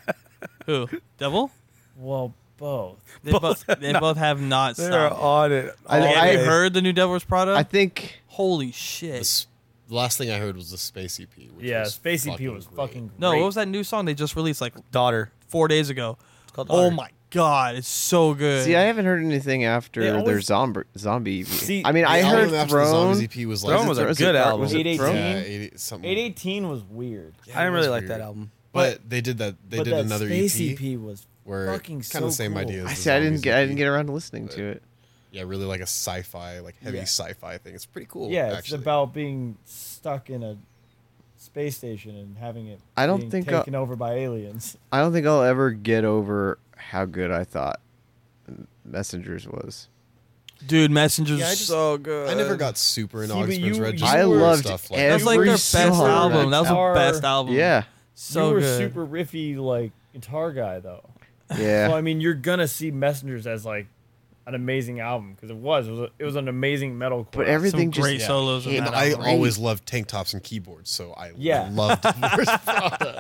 Who? Devil? Well, both. They both have not they're stopped. on it. I- all Have you day. heard the new Devil Wears Prada? I think Holy The, shit! the last thing I heard was the Space EP. Which Yeah, was Space EP fucking was great. fucking great. No, what was that new song they just released like Daughter. 4 days ago? It's called Oh Daughter. my god, it's so good. See, I haven't heard anything They after their always- zombie. See, I mean, The I heard album after the Throne. Zombies EP was like Throne was a Was it good Throne? album. Was it 818? Throne? yeah, 80, something. 818 was weird. Yeah, I didn't it really was like weird. that album. But they did that. They but did that another Space EP, EP was where fucking kind so of the same cool. idea. As I the see. I didn't Zombies get EP. around to listening to it. Yeah, really like a sci-fi, like heavy Yeah. sci-fi thing. It's pretty cool. Yeah, it's actually. about being stuck in a space station and having it I don't being think taken over by aliens. I don't think I'll ever get over how good I thought Messengers was. Dude, Messenger's Yeah, I just- so good. I never got super into See, August but Burns you- Red. you just I weird loved stuff like That's like every their best song. album. That was Guitar- the best album. Yeah, so you were good. super riffy, like, guitar guy, though. yeah. So, I mean, you're going to see Messengers as, like, an amazing album, because it was an amazing metalcore. But everything Some great just solos in hit that I album. always loved tank tops and keyboards, so I Yeah. loved Divorce Prada.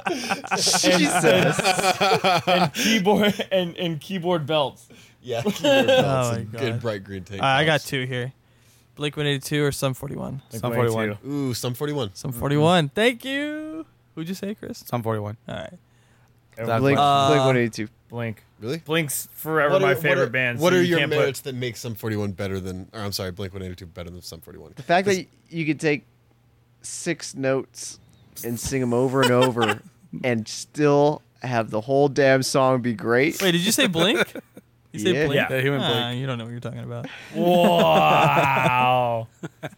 and keyboard belts. Yeah, keyboard belts Oh my and God. good bright green tank I got tops. two here. Blink 182 or Sum 41. Sum 41. Ooh, Sum 41. Sum 41. Thank you. Who'd you say, Chris? Sum 41. All right. That's Blink Uh, 182. Blink. Really? Blink's forever my favorite band. What so are you your can't merits that make Sum 41 better than, or I'm sorry, Blink 182 better than Sum 41? The fact that you could take 6 notes and sing them over and over and still have the whole damn song be great. Wait, did you say Blink? You say Yeah. Blink? Yeah. Yeah, he went Ah, Blink. you don't know what you're talking about. Wow.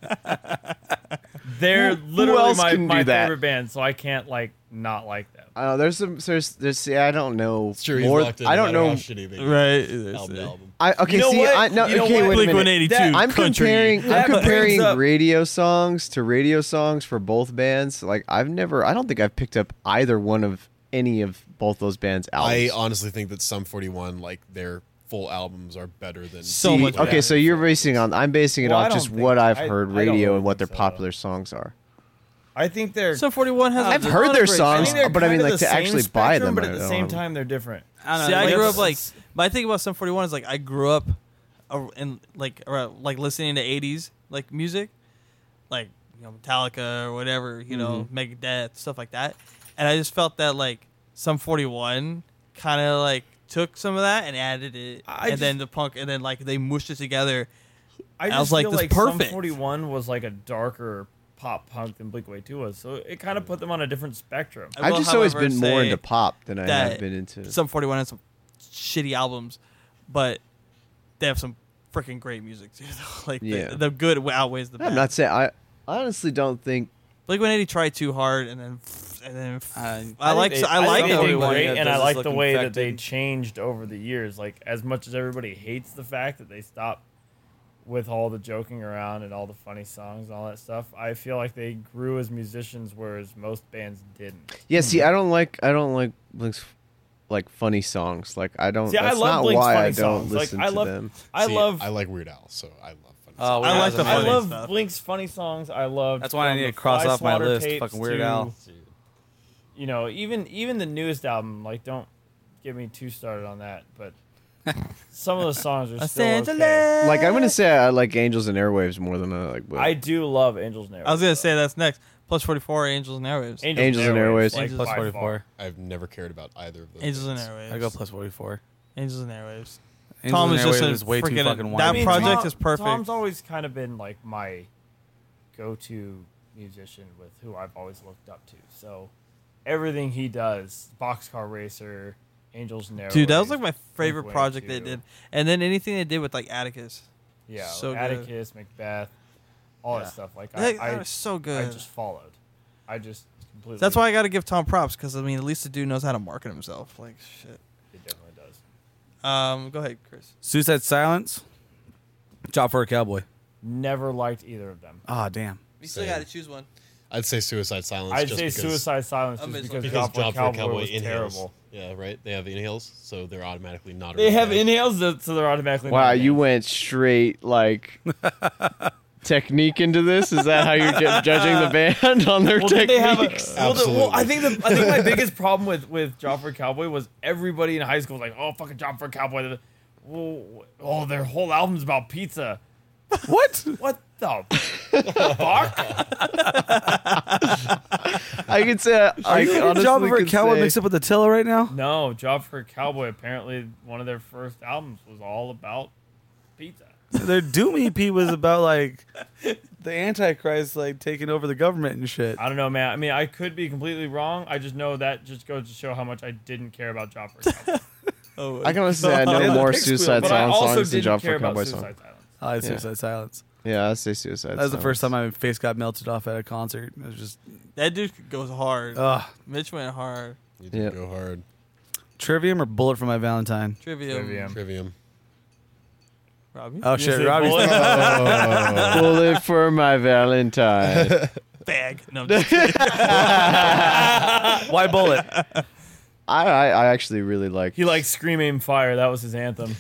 They're Who literally else my can do that? favorite band, so I can't like not like them. I don't know. There's see, I don't know It's true, he's more. locked in I no don't matter know. how shitty they get. Right. Album to album. Okay, You know see, what? I no. You know Okay, what? wait a Blink minute. 182. I'm country. comparing. I'm That brings comparing up- radio songs to radio songs for both bands. Like I don't think I've picked up either one of any of both those bands' albums. I honestly think that Sum 41, like their full albums, are better than So See, much okay, better. so you're basing on. I'm basing it Well, I off don't just think- what I've I- heard I don't radio really and what their think so, though. popular songs are. I think they're. Sum 41 has. I've a heard ton their of great songs, they're but I mean, kind of like the to same actually buy spectrum, them. but I at the don't same know. time they're different. See, I grew up like. My thing about Sum 41 is like I grew up, in like listening to 80s like music, like Metallica or whatever, Megadeth, stuff like that, and I just felt that like Sum 41 kind of like took some of that and added it, then the punk, and then like they mushed it together. I I just was like, feel this like perfect. Sum 41 was like a darker pop punk than Blink-182 was, so it kind of put them on a different spectrum. I I've will, just always however, been more say into pop than I that have been into. Sum 41 has some shitty albums, but they have some freaking great music too. Like Yeah. the good outweighs the bad. I'm not saying. I honestly don't think. Blink 180 tried too hard, and then I I like think they- I like think they them. did 41, great, yeah, and does I this like look the way that they infected? changed over the years. Like as much as everybody hates the fact that they stopped with all the joking around and all the funny songs and all that stuff, I feel like they grew as musicians, whereas most bands didn't. Yeah, see, I don't like Blink's like funny songs. Like I don't. See, I that's love not Blink's why funny I don't songs. Like, listen I to love- them. I See, love I like Weird Al, so I love funny Oh, songs. Weird I like Al's the I funny amazing. love stuff. Blink's funny songs. I love. That's why I from need the to cross Fly off my Swatter list, tapes fucking Weird to, Al. Even the newest album, like don't get me too started on that, but some of the songs are Los still okay. Angeles. Like I'm gonna say I like Angels and Airwaves more than I like. I do love Angels and Airwaves. I was gonna say that's next, Plus 44, Angels and Airwaves. Angels and Airwaves. like, Angels by plus far. 44. I've never cared about either of those. Angels and bands. Airwaves. I go plus 44. Angels and Airwaves. Angels Tom and is just Airwaves a is way too freaking- fucking that whiny. project is perfect. Tom's always kind of been like my go-to musician with who I've always looked up to. So everything he does, Boxcar Racer, Angels and Airwaves. Dude, that was like my favorite Blink project they 182. did. And then anything they did with like Atticus. Yeah, So like good. Atticus, Macbeth, all Yeah. that stuff. Like That I was so I good. just followed. I just completely. That's why I got to give Tom props because I mean, at least the dude knows how to market himself. Like shit. it definitely does. Go ahead, Chris. Suicide Silence. Job for a Cowboy. Never liked either of them. Ah, damn. You still gotta choose one. I'd say Suicide Silence. I'd just say because, Suicide Silence just Because because, because Job for a Cowboy was inhales. terrible. Yeah, right. They have inhales, so they're automatically not. a They real have band. inhales, so they're automatically. Wow, not you bands. went straight like technique into this. Is that how you're judging the band on their Well, did they have a, techniques? well, I think my biggest problem with Job for a Cowboy was everybody in high school was like, oh, fucking Job for a Cowboy. Well, oh, their whole album's about pizza. What? What the fuck? I could say Are you honestly Job for a could Cowboy say- mixed up with Attila right now? No, Job for a Cowboy. Apparently, one of their first albums was all about pizza. Their Doom EP was about like the Antichrist like taking over the government and shit. I don't know, man. I mean, I could be completely wrong. I just know that just goes to show how much I didn't care about Job for a Cowboy. Oh, I can honestly say I Yeah, know the more pig squeal, Suicide But I Silence also songs than didn't Job care for a about Cowboy Suicide songs. Silence. I like Yeah. Suicide Silence. Yeah, I'd say Suicide That was the first time Silence. my face got melted off at a concert. It was just, that dude goes hard. ugh. Mitch went hard. You did Yeah. go hard. Trivium or Bullet for My Valentine? Trivium. Trivium. Robbie? Oh You shit, said Robbie's Bullet? Bullet for my Valentine. Bag. No, I'm just kidding. Why Bullet? I actually really like. He liked Scream Aim Fire. That was his anthem.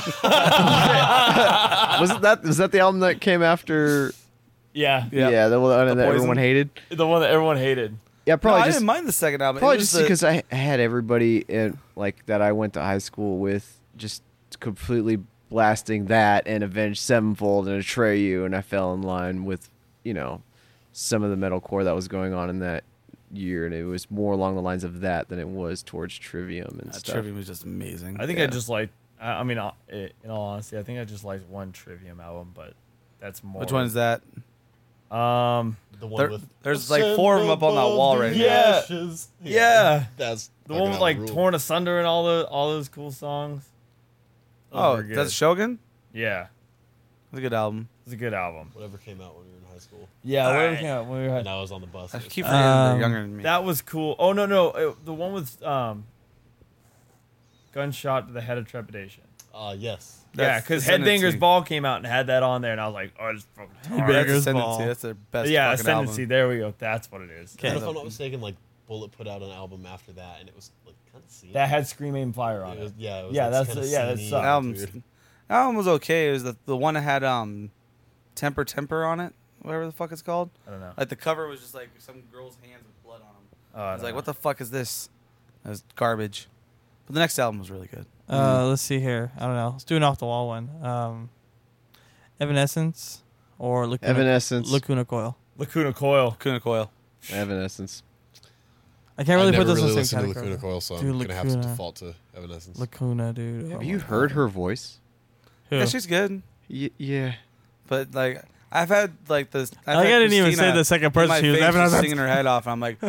Was that the album that came after? Yeah. Yeah. The one that Poison? everyone hated. The one that everyone hated. Yeah, No, probably I just didn't mind the second album. probably It was just the- because I had everybody in like that I went to high school with just completely blasting that and Avenged Sevenfold and Atreyu, and I fell in line with some of the metalcore that was going on in that year, and it was more along the lines of that than it was towards Trivium and stuff. Trivium was just amazing. I think Yeah. I just like. I mean, in all honesty, I think I just liked one Trivium album, but that's more. Which one is that? Um, The one There- with there's like 4 of them up on that wall right now. Yeah. Yeah. That's the one with like Torn Asunder and all those cool songs. Those Oh, were good. that's Shogun? Yeah, That's a good album. it's a good album. Whatever came out when we were in high school, Yeah, Alright. whatever came out when we were and I was on the bus. I It was keep fun. forgetting they're younger than me. that was cool. Oh no, the one with Gunshot to the Head of Trepidation. Yes. Yeah, That's because Ascendancy. Headbangers Ball came out and had that on there, and I was like, oh, this is fucking hard. That's Beggars Ascendancy. Ball. That's their best Yeah, fucking Ascendancy. album. There we go. That's what it is. Okay. But if I'm not mistaken, like Bullet put out an album after that, and it was like kind of scene. That had Scream Aim Fire on It it. was, yeah, it was Yeah, like, that's- kinda yeah, that sceney sucked. and Albums. weird. Album was okay. It was the one that had Temper on it, whatever the fuck it's called. I don't know. Like the cover was just like some girl's hands with blood on them. Oh, I was like, what the fuck is this? It was garbage. But the next album was really good. Let's see here. I don't know. Let's do an off the wall one. Evanescence or Lacuna, Evanescence. Lacuna Coil. Lacuna Coil. Kuna Coil. Evanescence. I can't really I put never this really in the listened same to category. Lacuna Coil, so Dude, I'm gonna have to Lacuna. default to Evanescence. Lacuna, dude. Have Oh you my heard God. her voice? Who? Yeah, she's good. Yeah. But like I've had like this. I didn't even say the second person. My She was face was Evanescence. singing her head off. And I'm like,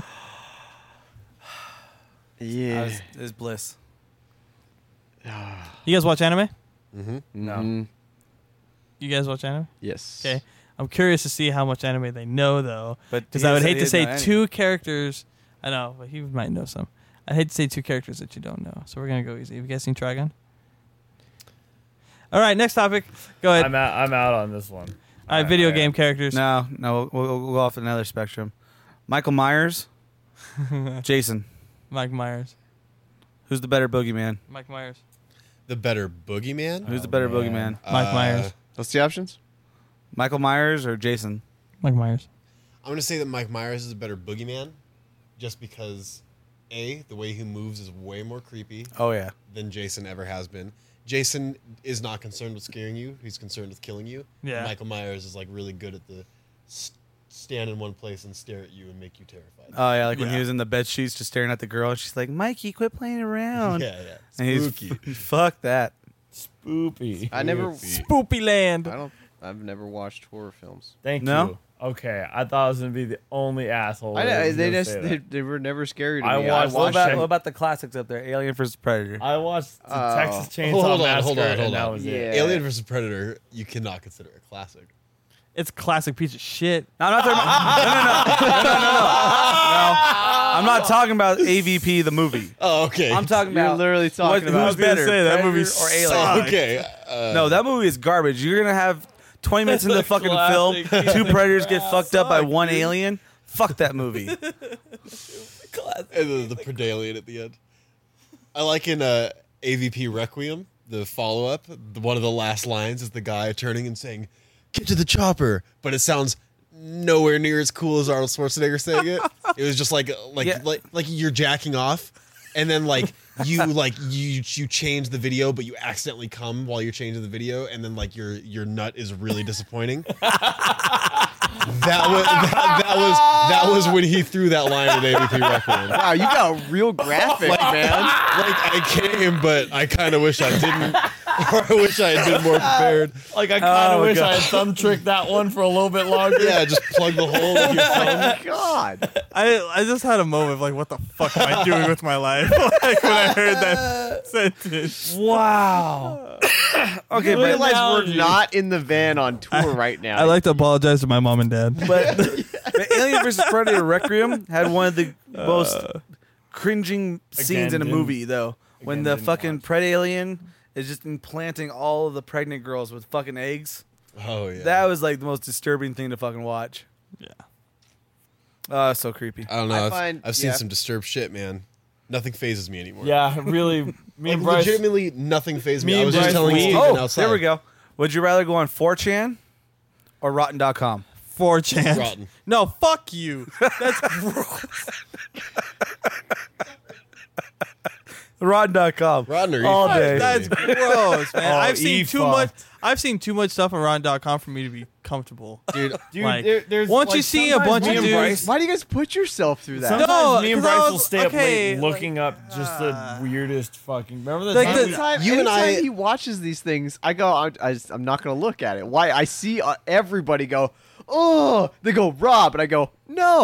Yeah. it was bliss. You guys watch anime? Mm-hmm. No. Mhm. You guys watch anime? Yes. Okay. I'm curious to see how much anime they know, though. But Because he I would said hate he to didn't say know any. two characters. I know, but he might know some. I'd hate to say two characters that you don't know. So we're going to go easy. Have you guys seen Trigun? All right, next topic. Go ahead. I'm out on this one. All right, video game characters. No, we'll go off another spectrum. Michael Myers, Jason. Mike Myers. Who's the better boogeyman? Mike Myers. The better boogeyman. Who's the better man. boogeyman? Mike Myers. What's the options? Michael Myers or Jason? Mike Myers. I'm gonna say that Mike Myers is a better boogeyman, just because the way he moves is way more creepy Oh yeah. than Jason ever has been. Jason is not concerned with scaring you; he's concerned with killing you. Yeah. Michael Myers is like really good at the stand in one place and stare at you and make you terrified. Oh yeah, like when he Yeah. was in the bed sheets just staring at the girl, and she's like, "Mikey, quit playing around." yeah. And he's Spooky. fuck that. Spoopy. I never. Spoopy land. I've never watched horror films. Thank No? you. Okay, I thought I was gonna be the only asshole. I that know, was they gonna just say that. they were never scary to I me. watched- What about, Check- what about the classics up there? Alien vs Predator. I watched the Oh. Texas Chainsaw Hold on, Massacre, hold and that on. was Yeah. it. Alien vs Predator, you cannot consider a classic. It's a classic piece of shit. No, I'm not talking about. No. I'm not talking about AVP the movie. Oh, okay. I'm talking You're about literally talking about. who's better, say, that Predator movie or Alien? Oh, okay. No, that movie is garbage. You're gonna have 20 minutes into the fucking film, classic. two predators get fucked up by one alien. Fuck that movie. And the Predalien at the end. I like in AVP Requiem, the follow-up, one of the last lines is the guy turning and saying, "Get to the chopper," but it sounds nowhere near as cool as Arnold Schwarzenegger saying it. It was just like Yeah. you're jacking off, and then you change the video, but you accidentally come while you're changing the video, and then like your nut is really disappointing. That was when he threw that line at AVP Requiem. Wow, you got real graphic, man. Like I came, but I kind of wish I didn't, or I wish I had been more prepared. Like I kind of Oh, wish God. I had thumb tricked that one for a little bit longer. Yeah, just plug the hole with your thumb. God. I just had a moment of like, what the fuck am I doing with my life? Like when I heard that sentence. Wow. Okay, You but, realize analogy. we're not in the van on tour right now. I like to apologize to my mom and dad. but Alien vs Predator Requiem had one of the most cringing scenes in a didn't- movie, though. When again, the didn't fucking watch. Predalien is just implanting all of the pregnant girls with fucking eggs. Oh yeah. That was like the most disturbing thing to fucking watch. Yeah. Oh, so creepy. I don't know. I I've, find- I've seen yeah. some disturbed shit, man. Nothing phases me anymore. Yeah, really. Me Like, and Bryce. legitimately, nothing phases me. Me I and was just Bryce telling we- Steven Oh, outside. there we go. Would you rather go on 4chan or Rotten.com? 4chan. Rotten. No, fuck you. That's gross. Rotten.com. Rotten or all E5? day. That's gross, man. Oh, I've seen too much. fucked. I've seen too much stuff on Rotten.com for me to be comfortable. Dude, Dude, Like, there's once like, you see a sometimes bunch me of and dudes- Bryce- Why do you guys put yourself through that? Sometimes No, me and 'cause I Bryce will was- stay up okay, late looking up just the weirdest fucking. Remember the Like time the- we- Anytime, You and anytime I- he watches these things, I go, I'm not going to look at it. Why? I see everybody go, oh, they go, Rob, and I go, no.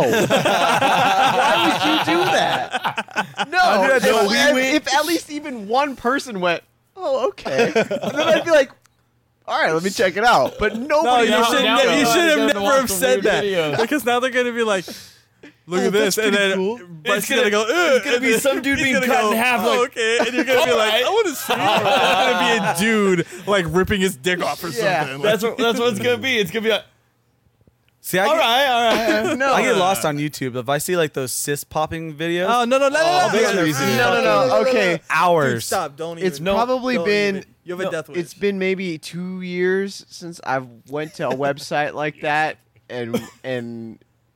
Why would you do that? No. do that, no, If at least even one person went, oh, okay, and then I'd be like, all right, let me check it out. But No, nobody. you now- should. now You we're should gonna have never watch have the said weird that videos. because now they're gonna be like, look Oh, at this, that's and pretty then cool. Bryce is gonna go. it's gonna and be then some dude he's being gonna cut go, in half, Oh, like, okay, and you're gonna be like, alright. I want to see. It's gonna be a dude like ripping his dick off or Yeah. something. Like, that's what it's gonna be. It's gonna be like, See, I all get, right. No. I get lost on YouTube. If I see like those cyst popping videos, oh no. there's a reason. No. Okay. hours. Dude, stop! Don't even. It's probably don't been. even. You have a death wish. It's been maybe 2 years since I've went to a website like that, and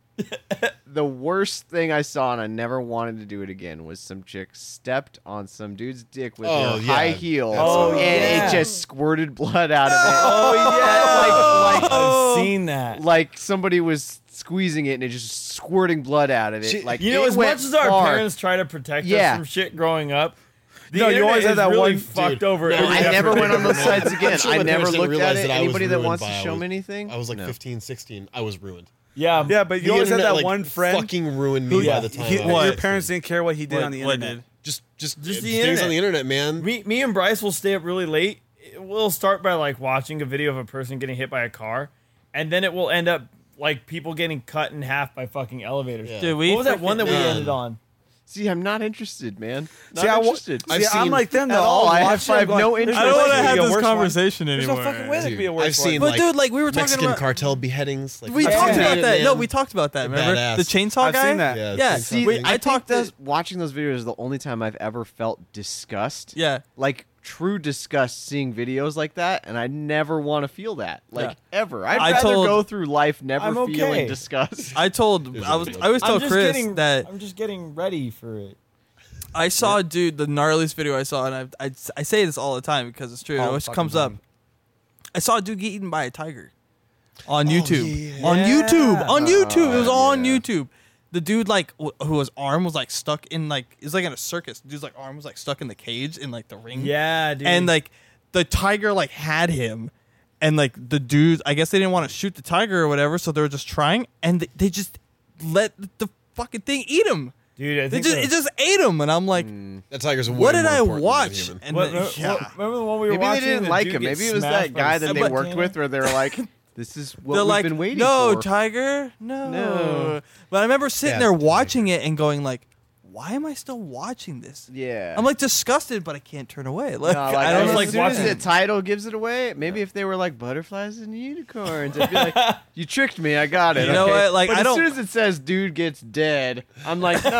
the worst thing I saw, and I never wanted to do it again, was some chick stepped on some dude's dick with Oh, her yeah. high heel, Oh, and yeah. it just squirted blood out of it. Oh yeah, like I've seen that. like somebody was squeezing it and it just squirting blood out of it. She- Like You know, it as went much as our far. parents try to protect Yeah. us from shit growing up, the No, you internet always had is that really one- fucked Dude, over. no, every I effort never they went on ever those made. sites again. I'm sure I my never parents didn't looked at realize it. that I was Anybody that ruined wants to by I show was- me anything? I was like No. 15, 16. I was ruined. Yeah, Yeah, but you The always had internet, that like, one friend fucking ruined me who by the time. he- I was your 16. parents didn't care what he did on the What internet. did? Just the things internet. on the internet, man. me and Bryce will stay up really late. We'll start by like watching a video of a person getting hit by a car, and then it will end up like people getting cut in half by fucking elevators. Yeah. Dude, we What was that one that we freaking- ended on? See, I'm not interested, man. Not See, interested. I've See, I'm seen- like them though. At all. I'll I watch have it, I'm no going, interest. I don't want to "There's have no way this there could be a worse one." conversation There's anymore. no fucking way there could be a worse I've seen one. But like, dude, like we were talking Mexican about. cartel beheadings. Like, We I've talked seen about it, that. man. No, we talked about that. Remember Badass. the chainsaw I've guy? seen that. Yeah, Yeah. it's See, We- I talked think to- watching those videos is the only time I've ever felt disgust. Yeah. Like true disgust seeing videos like that, and I never want to feel that. Like Yeah. ever. I'd I rather told- go through life never I'm feeling okay. disgust. I told. Is I was. it I always I'm told just Chris getting, that I'm just getting ready for it. I saw a dude, the gnarliest video I saw, and I say this all the time because it's true. It All the always fucking comes time. up. I saw a dude get eaten by a tiger. on YouTube. yeah. On YouTube. On YouTube. It was all on yeah. YouTube. The dude like whose arm was like stuck in like it's like in a circus. The dude's like arm was like stuck in the cage in like the ring. Yeah, dude. And like the tiger like had him, and like the dude, I guess they didn't want to shoot the tiger or whatever, so they were just trying, and they just let the fucking thing eat him. dude, I They think it just ate him, and I'm like, That tiger's way what did more I important than a watch? human. And What, then- yeah. remember the one we were Maybe watching? they didn't the like dude him. gets Maybe it was smashed that by guy the that they split worked cannon? with where they were like, this is what They're we've like, been waiting no, for. tiger, no. No. But I remember sitting Yeah, there tiger. watching it and going like, why am I still watching this? Yeah. I'm like disgusted, but I can't turn away. Like, No, like, I don't was know. like as soon as watching- the title gives it away, maybe if they were like butterflies and unicorns, I'd be like, you tricked me, I got it. You know okay. what? Like, but I as don't- soon as it says dude gets dead, I'm like, no,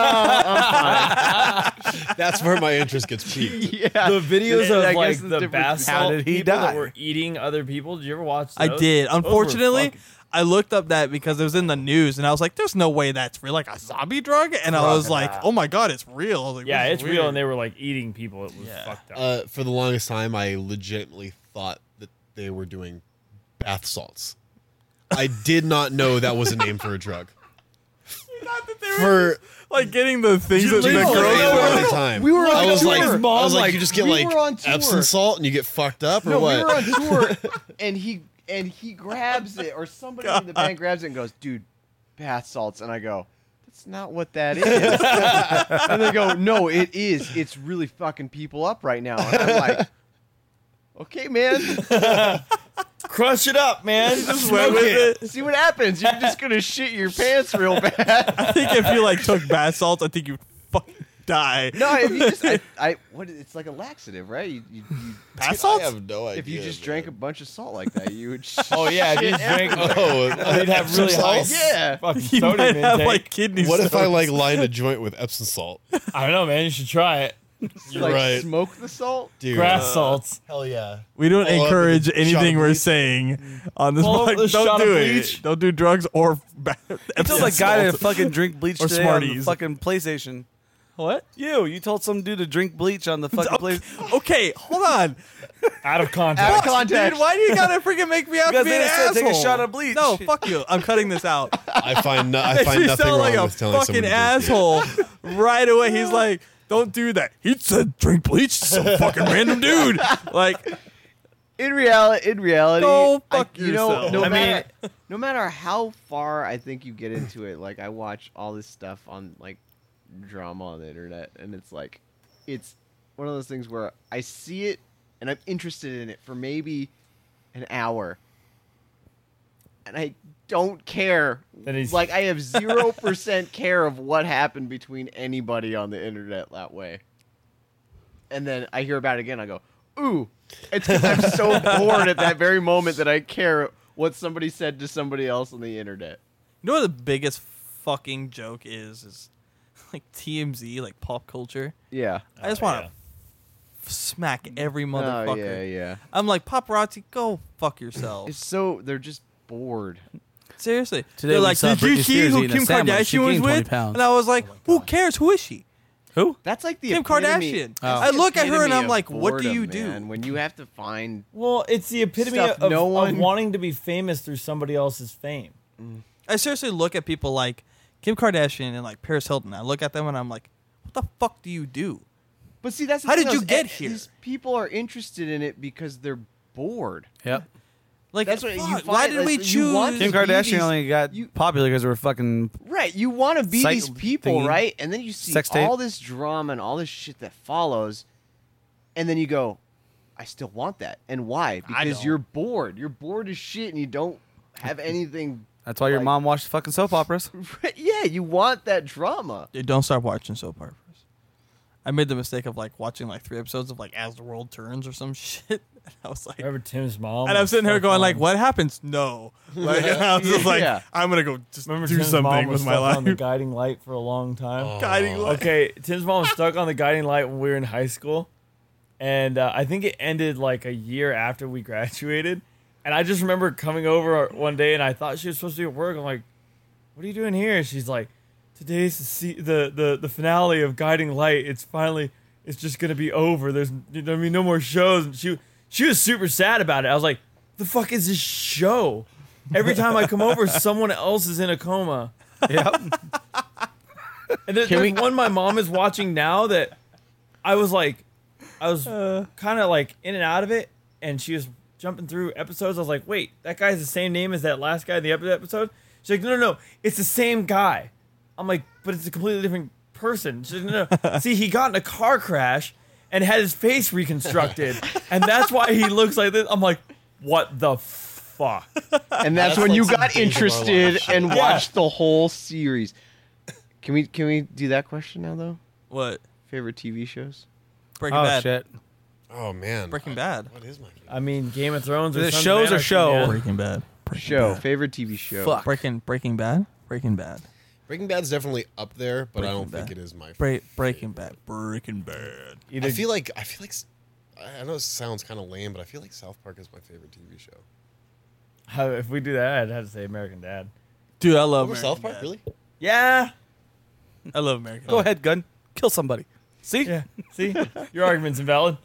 I'm That's where my interest gets piqued. fine. Yeah. The videos I of guess like the the difference bath between- How salt did he people die? that were eating other people. Did you ever watch I those? did. Those were Unfortunately, fucking- I looked up that because it was in the news, and I was like, "There's no way that's real, like a zombie drug." And I was like, "Oh my god, it's real!" I was like, yeah, this it's is real, weird. and they were like eating people. It was Yeah. fucked up. For the longest time, I legitimately thought that they were doing bath salts. I did not know that was a name for a drug. Not that they were For like getting the things that for the a girls long time, We were I on was tour. like, His I mom, was like, like, you just get we like were on tour. Epsom salt and you get fucked up, or No, what? we were on tour, and he grabs it, or somebody in the band grabs it and goes, dude, bath salts. And I go, that's not what that is. And they go, no, it is. It's really fucking people up right now. And I'm like, okay, man. Crush it up, man. just went with it. See what happens. You're just going to shit your pants real bad. I think if you like took bath salts, I think you fucking die. No, if you just, it's like a laxative, right? You Bath I salts? have no idea. if you just man. drank a bunch of salt like that, you would Oh yeah, if you shit drink, Oh, they'd have really high salt? Yeah. fucking You sodium might have intake. like kidney What if I stones. like lined a joint with Epsom salt? I don't know, man. You should try it. You're like right, smoke the salt. dude. Grass salts. Hell yeah. We don't Follow up encourage with a shot anything of we're bleach. saying on this Follow up podcast. with a shot Don't of do bleach. it. Don't do drugs or You told that guy to fucking drink bleach Or today on the Smarties. fucking PlayStation. What? You told some dude to drink bleach on the fucking play. Okay, hold on. Out of Out context. of context. Dude, why do you gotta freaking make me out to Because be they an just said asshole? take a shot of bleach. No, fuck you. I'm cutting this out. I find Makes nothing me wrong sound like a with telling someone fucking to drink asshole right away. He's like, don't do that. He said drink bleach. Some fucking random dude. Like, In reality, Go fuck you know, yourself. no matter how far I think you get into it, like I watch all this stuff on like drama on the internet, and it's like, it's one of those things where I see it and I'm interested in it for maybe an hour, and I don't care. Then he's- Like I have 0% care of what happened between anybody on the internet that way. And then I hear about it again. I go, ooh, it's because I'm so bored at that very moment that I care what somebody said to somebody else on the internet. you know what the biggest fucking joke is like TMZ, like pop culture. Yeah. I just want to smack every Oh, motherfucker. yeah, yeah. I'm like, paparazzi, go fuck yourself. It's so, they're just bored. Seriously. Today They're we like, saw did you Britney see Spears who eating a Kim sandwich. She Kardashian was gained 20 with? pounds. And I was like, who cares? Who is she? Who? That's like the Kim epitome- Kardashian. Oh. I look at her and epitome I'm of like, what do boredom, you do? man, when you have to find... Well, it's the epitome Stuff of, no of one- wanting to be famous through somebody else's fame. I seriously look at people like Kim Kardashian and like Paris Hilton. I look at them and I'm like, what the fuck do you do? But see, that's the How thing, did you those- get here? These people are interested in it because they're bored. Yep. Like, That's what you fuck, find. why did like, we you choose? want Kim to be Kardashian these- only got you- popular because we're fucking. Right, you want to be Psych these people, thingy. right? And then you see Sex tape. all this drama and all this shit that follows, and then you go, I still want that. And why? Because don't. you're bored. You're bored as shit, and you don't have anything. That's why your Like- mom watched fucking soap operas. Yeah, you want that drama. Dude, don't start watching soap operas. I made the mistake of like watching like 3 episodes of like As the World Turns or some shit. And I was like, Remember Tim's mom? and I'm was sitting here stuck going like, on- what happens? No. Like, and I was just like, Yeah. I'm gonna go just Remember do Tim's mom something was with my stuck on the life. guiding light for a long time. Guiding light. Okay, Tim's mom was stuck on the guiding light when we were in high school, and I think it ended like a year after we graduated. And I just remember coming over one day, and I thought she was supposed to be at work. I'm like, "What are you doing here?" She's like, "Today's the finale of Guiding Light. It's just gonna be over. There's gonna be no more shows." And she was super sad about it. I was like, "The fuck is this show?" every time I come over, someone else is in a coma. Yep. And there's one my mom is watching now that I was kind of like in and out of it, and she was jumping through episodes. I was like, wait, that guy's the same name as that last guy in the episode? She's like, no, it's the same guy. I'm like, but it's a completely different person. She's like, no. See, he got in a car crash and had his face reconstructed, and that's why he looks like this. I'm like, what the fuck? And that's when like you some got Dave interested Barlow. and watched the whole series. Can we do that question now though? What? Favorite TV shows? Breaking Oh Bad. shit. Oh man, Breaking Bad. What is my favorite? I mean, Game of Thrones. Is Or it Sons of shows or Anarchy, show? man. Breaking Bad. Show. Favorite TV show. Fuck. Breaking Bad. Breaking Bad. Breaking Bad's definitely up there, but I Breaking don't think Bad. it is my favorite. Breaking Bad. Breaking Bad. Either I feel like I know it sounds kind of lame, but I feel like South Park is my favorite TV show. if we do that, I'd have to say American Dad. Dude, I love Over American South Park, Dad. really? Yeah. I love American Go Dad. ahead, gun. Kill somebody. See? Yeah. See, your argument's invalid.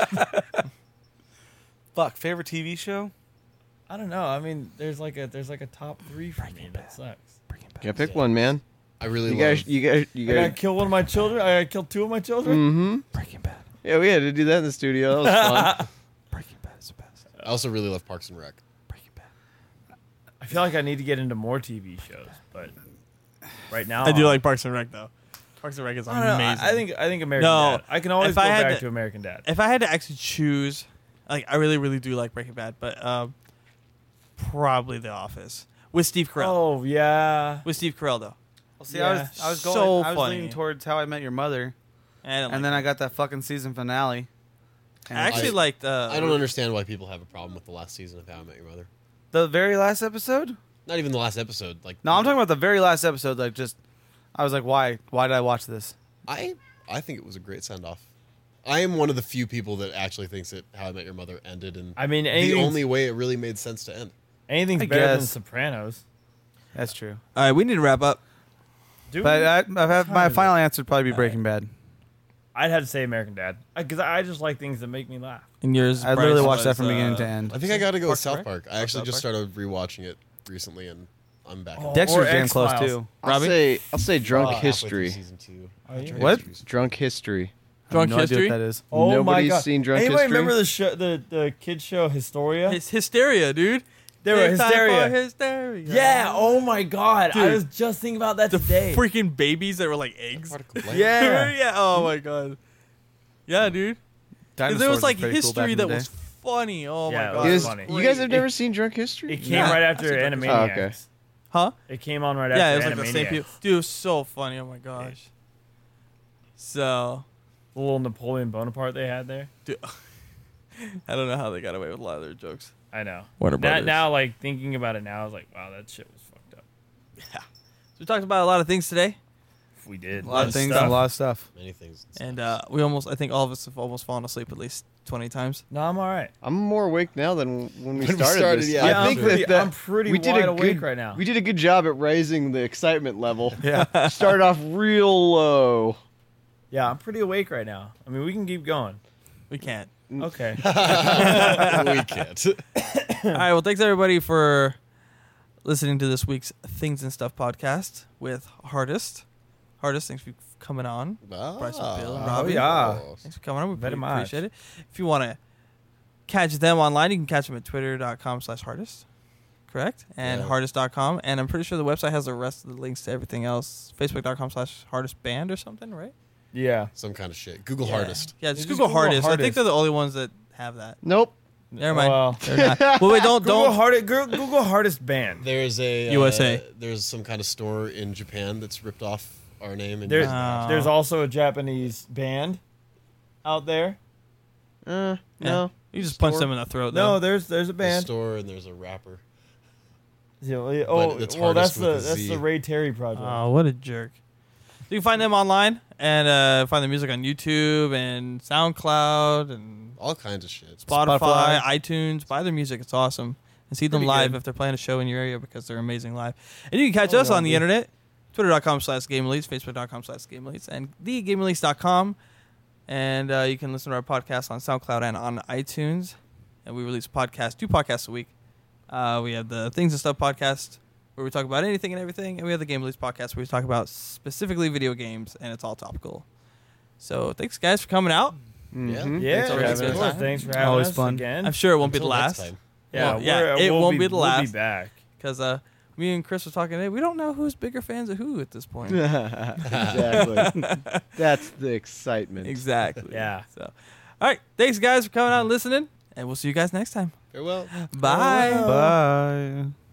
Fuck. Favorite TV show? I don't know. I mean, there's like a top 3 for me. That sucks. Breaking Bad. Yeah, pick one, man. I really You love. guys, you I gotta guys. kill one of my children. I gotta kill 2 of my children. Mm-hmm. Breaking Bad. Yeah, we had to do that in the studio. That was fun. Breaking Bad is the best. I also really love Parks and Rec. Breaking Bad. I feel like I need to get into more TV shows, but right now I do like Parks and Rec though. Parks and Rec is I don't know. amazing. I think American No, Dad. I can always if go I had back to- to American Dad. If I had to actually choose, like I really do like Breaking Bad, but probably The Office with Steve Carell. Oh yeah. With Steve Carell though. Well, see, Yeah. I was going. So I was funny. leaning towards How I Met Your Mother, And and then I got that fucking season finale. And I actually I- liked. I don't understand why people have a problem with the last season of How I Met Your Mother. the very last episode. Not even the last episode. Like No, I'm talking about the very last episode. Like, just I was like, why? Why did I watch this? I think it was a great send off. I am one of the few people that actually thinks that How I Met Your Mother ended, and I mean, the anything's, only way it really made sense to end. anything's I better than guess. Sopranos. That's true. All right, we need to wrap up. Dude, But my Kind of. final answer would probably be Breaking Bad. I'd have to say American Dad because I just like things that make me laugh. And yours, I literally Bryce, watched that was, from beginning to end. I think I got to go with Parks and South Rec? Park. I actually South just Park? started rewatching it recently, and I'm back. Oh. Dexter's Or damn close X-Files. too. Robbie? I'll say Drunk Halfway through History. season 2. Are you? What? Drunk History. I have Drunk no idea History? what that is. Oh my Nobody's god! seen Drunk Anybody History? remember the show, the kids show Hysteria? It's hysteria, dude. They were It's time for Hysteria. hysteria. Yeah. Oh my god! I Dude. was just thinking about that The today. freaking babies that were like eggs. Particle Blade. Yeah. yeah. Oh my god. Yeah, dude. 'Cause there Dinosaurs was like pretty cool back history in the that day. was funny. Oh Yeah, my it god. was You guys, funny. you guys have never seen Drunk History? It came Yeah. right after I've seen Animaniacs. Oh, okay. Huh? It came on right after Yeah, it was like the Animaniacs. same people. Dude, it was so funny. Oh my gosh. So, The little Napoleon Bonaparte they had there. dude, I don't know how they got away with a lot of their jokes. I know. Warner Brothers. Now, like thinking about it now, I was like, wow, that shit was fucked up. So we talked about a lot of things today, If we did A lot of things stuff. and a lot of stuff. Many things. and we I think all of us have almost fallen asleep at least 20 times. No, I'm all right. I'm more awake now than when we When we started, started, this. yeah, I think that I'm pretty we did wide a awake good, right now. We did a good job at raising the excitement level. Yeah. Started off real low. Yeah, I'm pretty awake right now. I mean, we can keep going. We can't. Okay. we can't. All right. Well, thanks everybody for listening to this week's Things and Stuff podcast with Hardest. Hardest, thanks for coming on. Bryce and Bill and Robbie. yeah. Thanks for coming on. We Very pretty much. appreciate it. If you want to catch them online, you can catch them at twitter.com/hardest. Correct? And Yeah. hardest.com. And I'm pretty sure the website has the rest of the links to everything else. Facebook.com/hardestband or something, right? Yeah. Some kind of shit. Google Yeah. hardest. Yeah, just Just Google Google hardest. I think Hardest. they're the only ones that have that. Nope. Never mind. Well, They're not. Well, wait, don't. Google hardest band. There's a USA. There's some kind of store in Japan that's ripped off our name. And There's Ah. there's also a Japanese band out there. Yeah. No. You just punch Store? them in the throat, No, though. there's a a band. store and there's a rapper. Oh, it's well, that's hardest with the a Z. Ray Terry project. Oh, what a jerk. You can find them online and find the music on YouTube and SoundCloud and All kinds of shit. Spotify, iTunes. Buy their music. It's awesome. And see them Pretty live good. if they're playing a show in your area because they're amazing live. And you can catch Oh, us on the yeah. internet. Twitter.com/GameElites, Facebook.com/GameElites, and TheGameElites.com. And you can listen to our podcast on SoundCloud and on iTunes. And we release two podcasts a week We have the Things and Stuff podcast where we talk about anything and everything, and we have the Game Release podcast where we talk about specifically video games, and it's all topical. So thanks, guys, for coming out. Mhm. Yeah, Thanks for having us. of course. Thanks for having Always us fun. again. I'm sure it won't be the Until next last. time. Well, Yeah, it we'll won't be the We'll last. be back. Because me and Chris were talking today. We don't know who's bigger fans of who at this point. Exactly. That's the excitement. Exactly. Yeah. So, all right. Thanks, guys, for coming out and listening, and we'll see you guys next time. Farewell. Bye. Bye.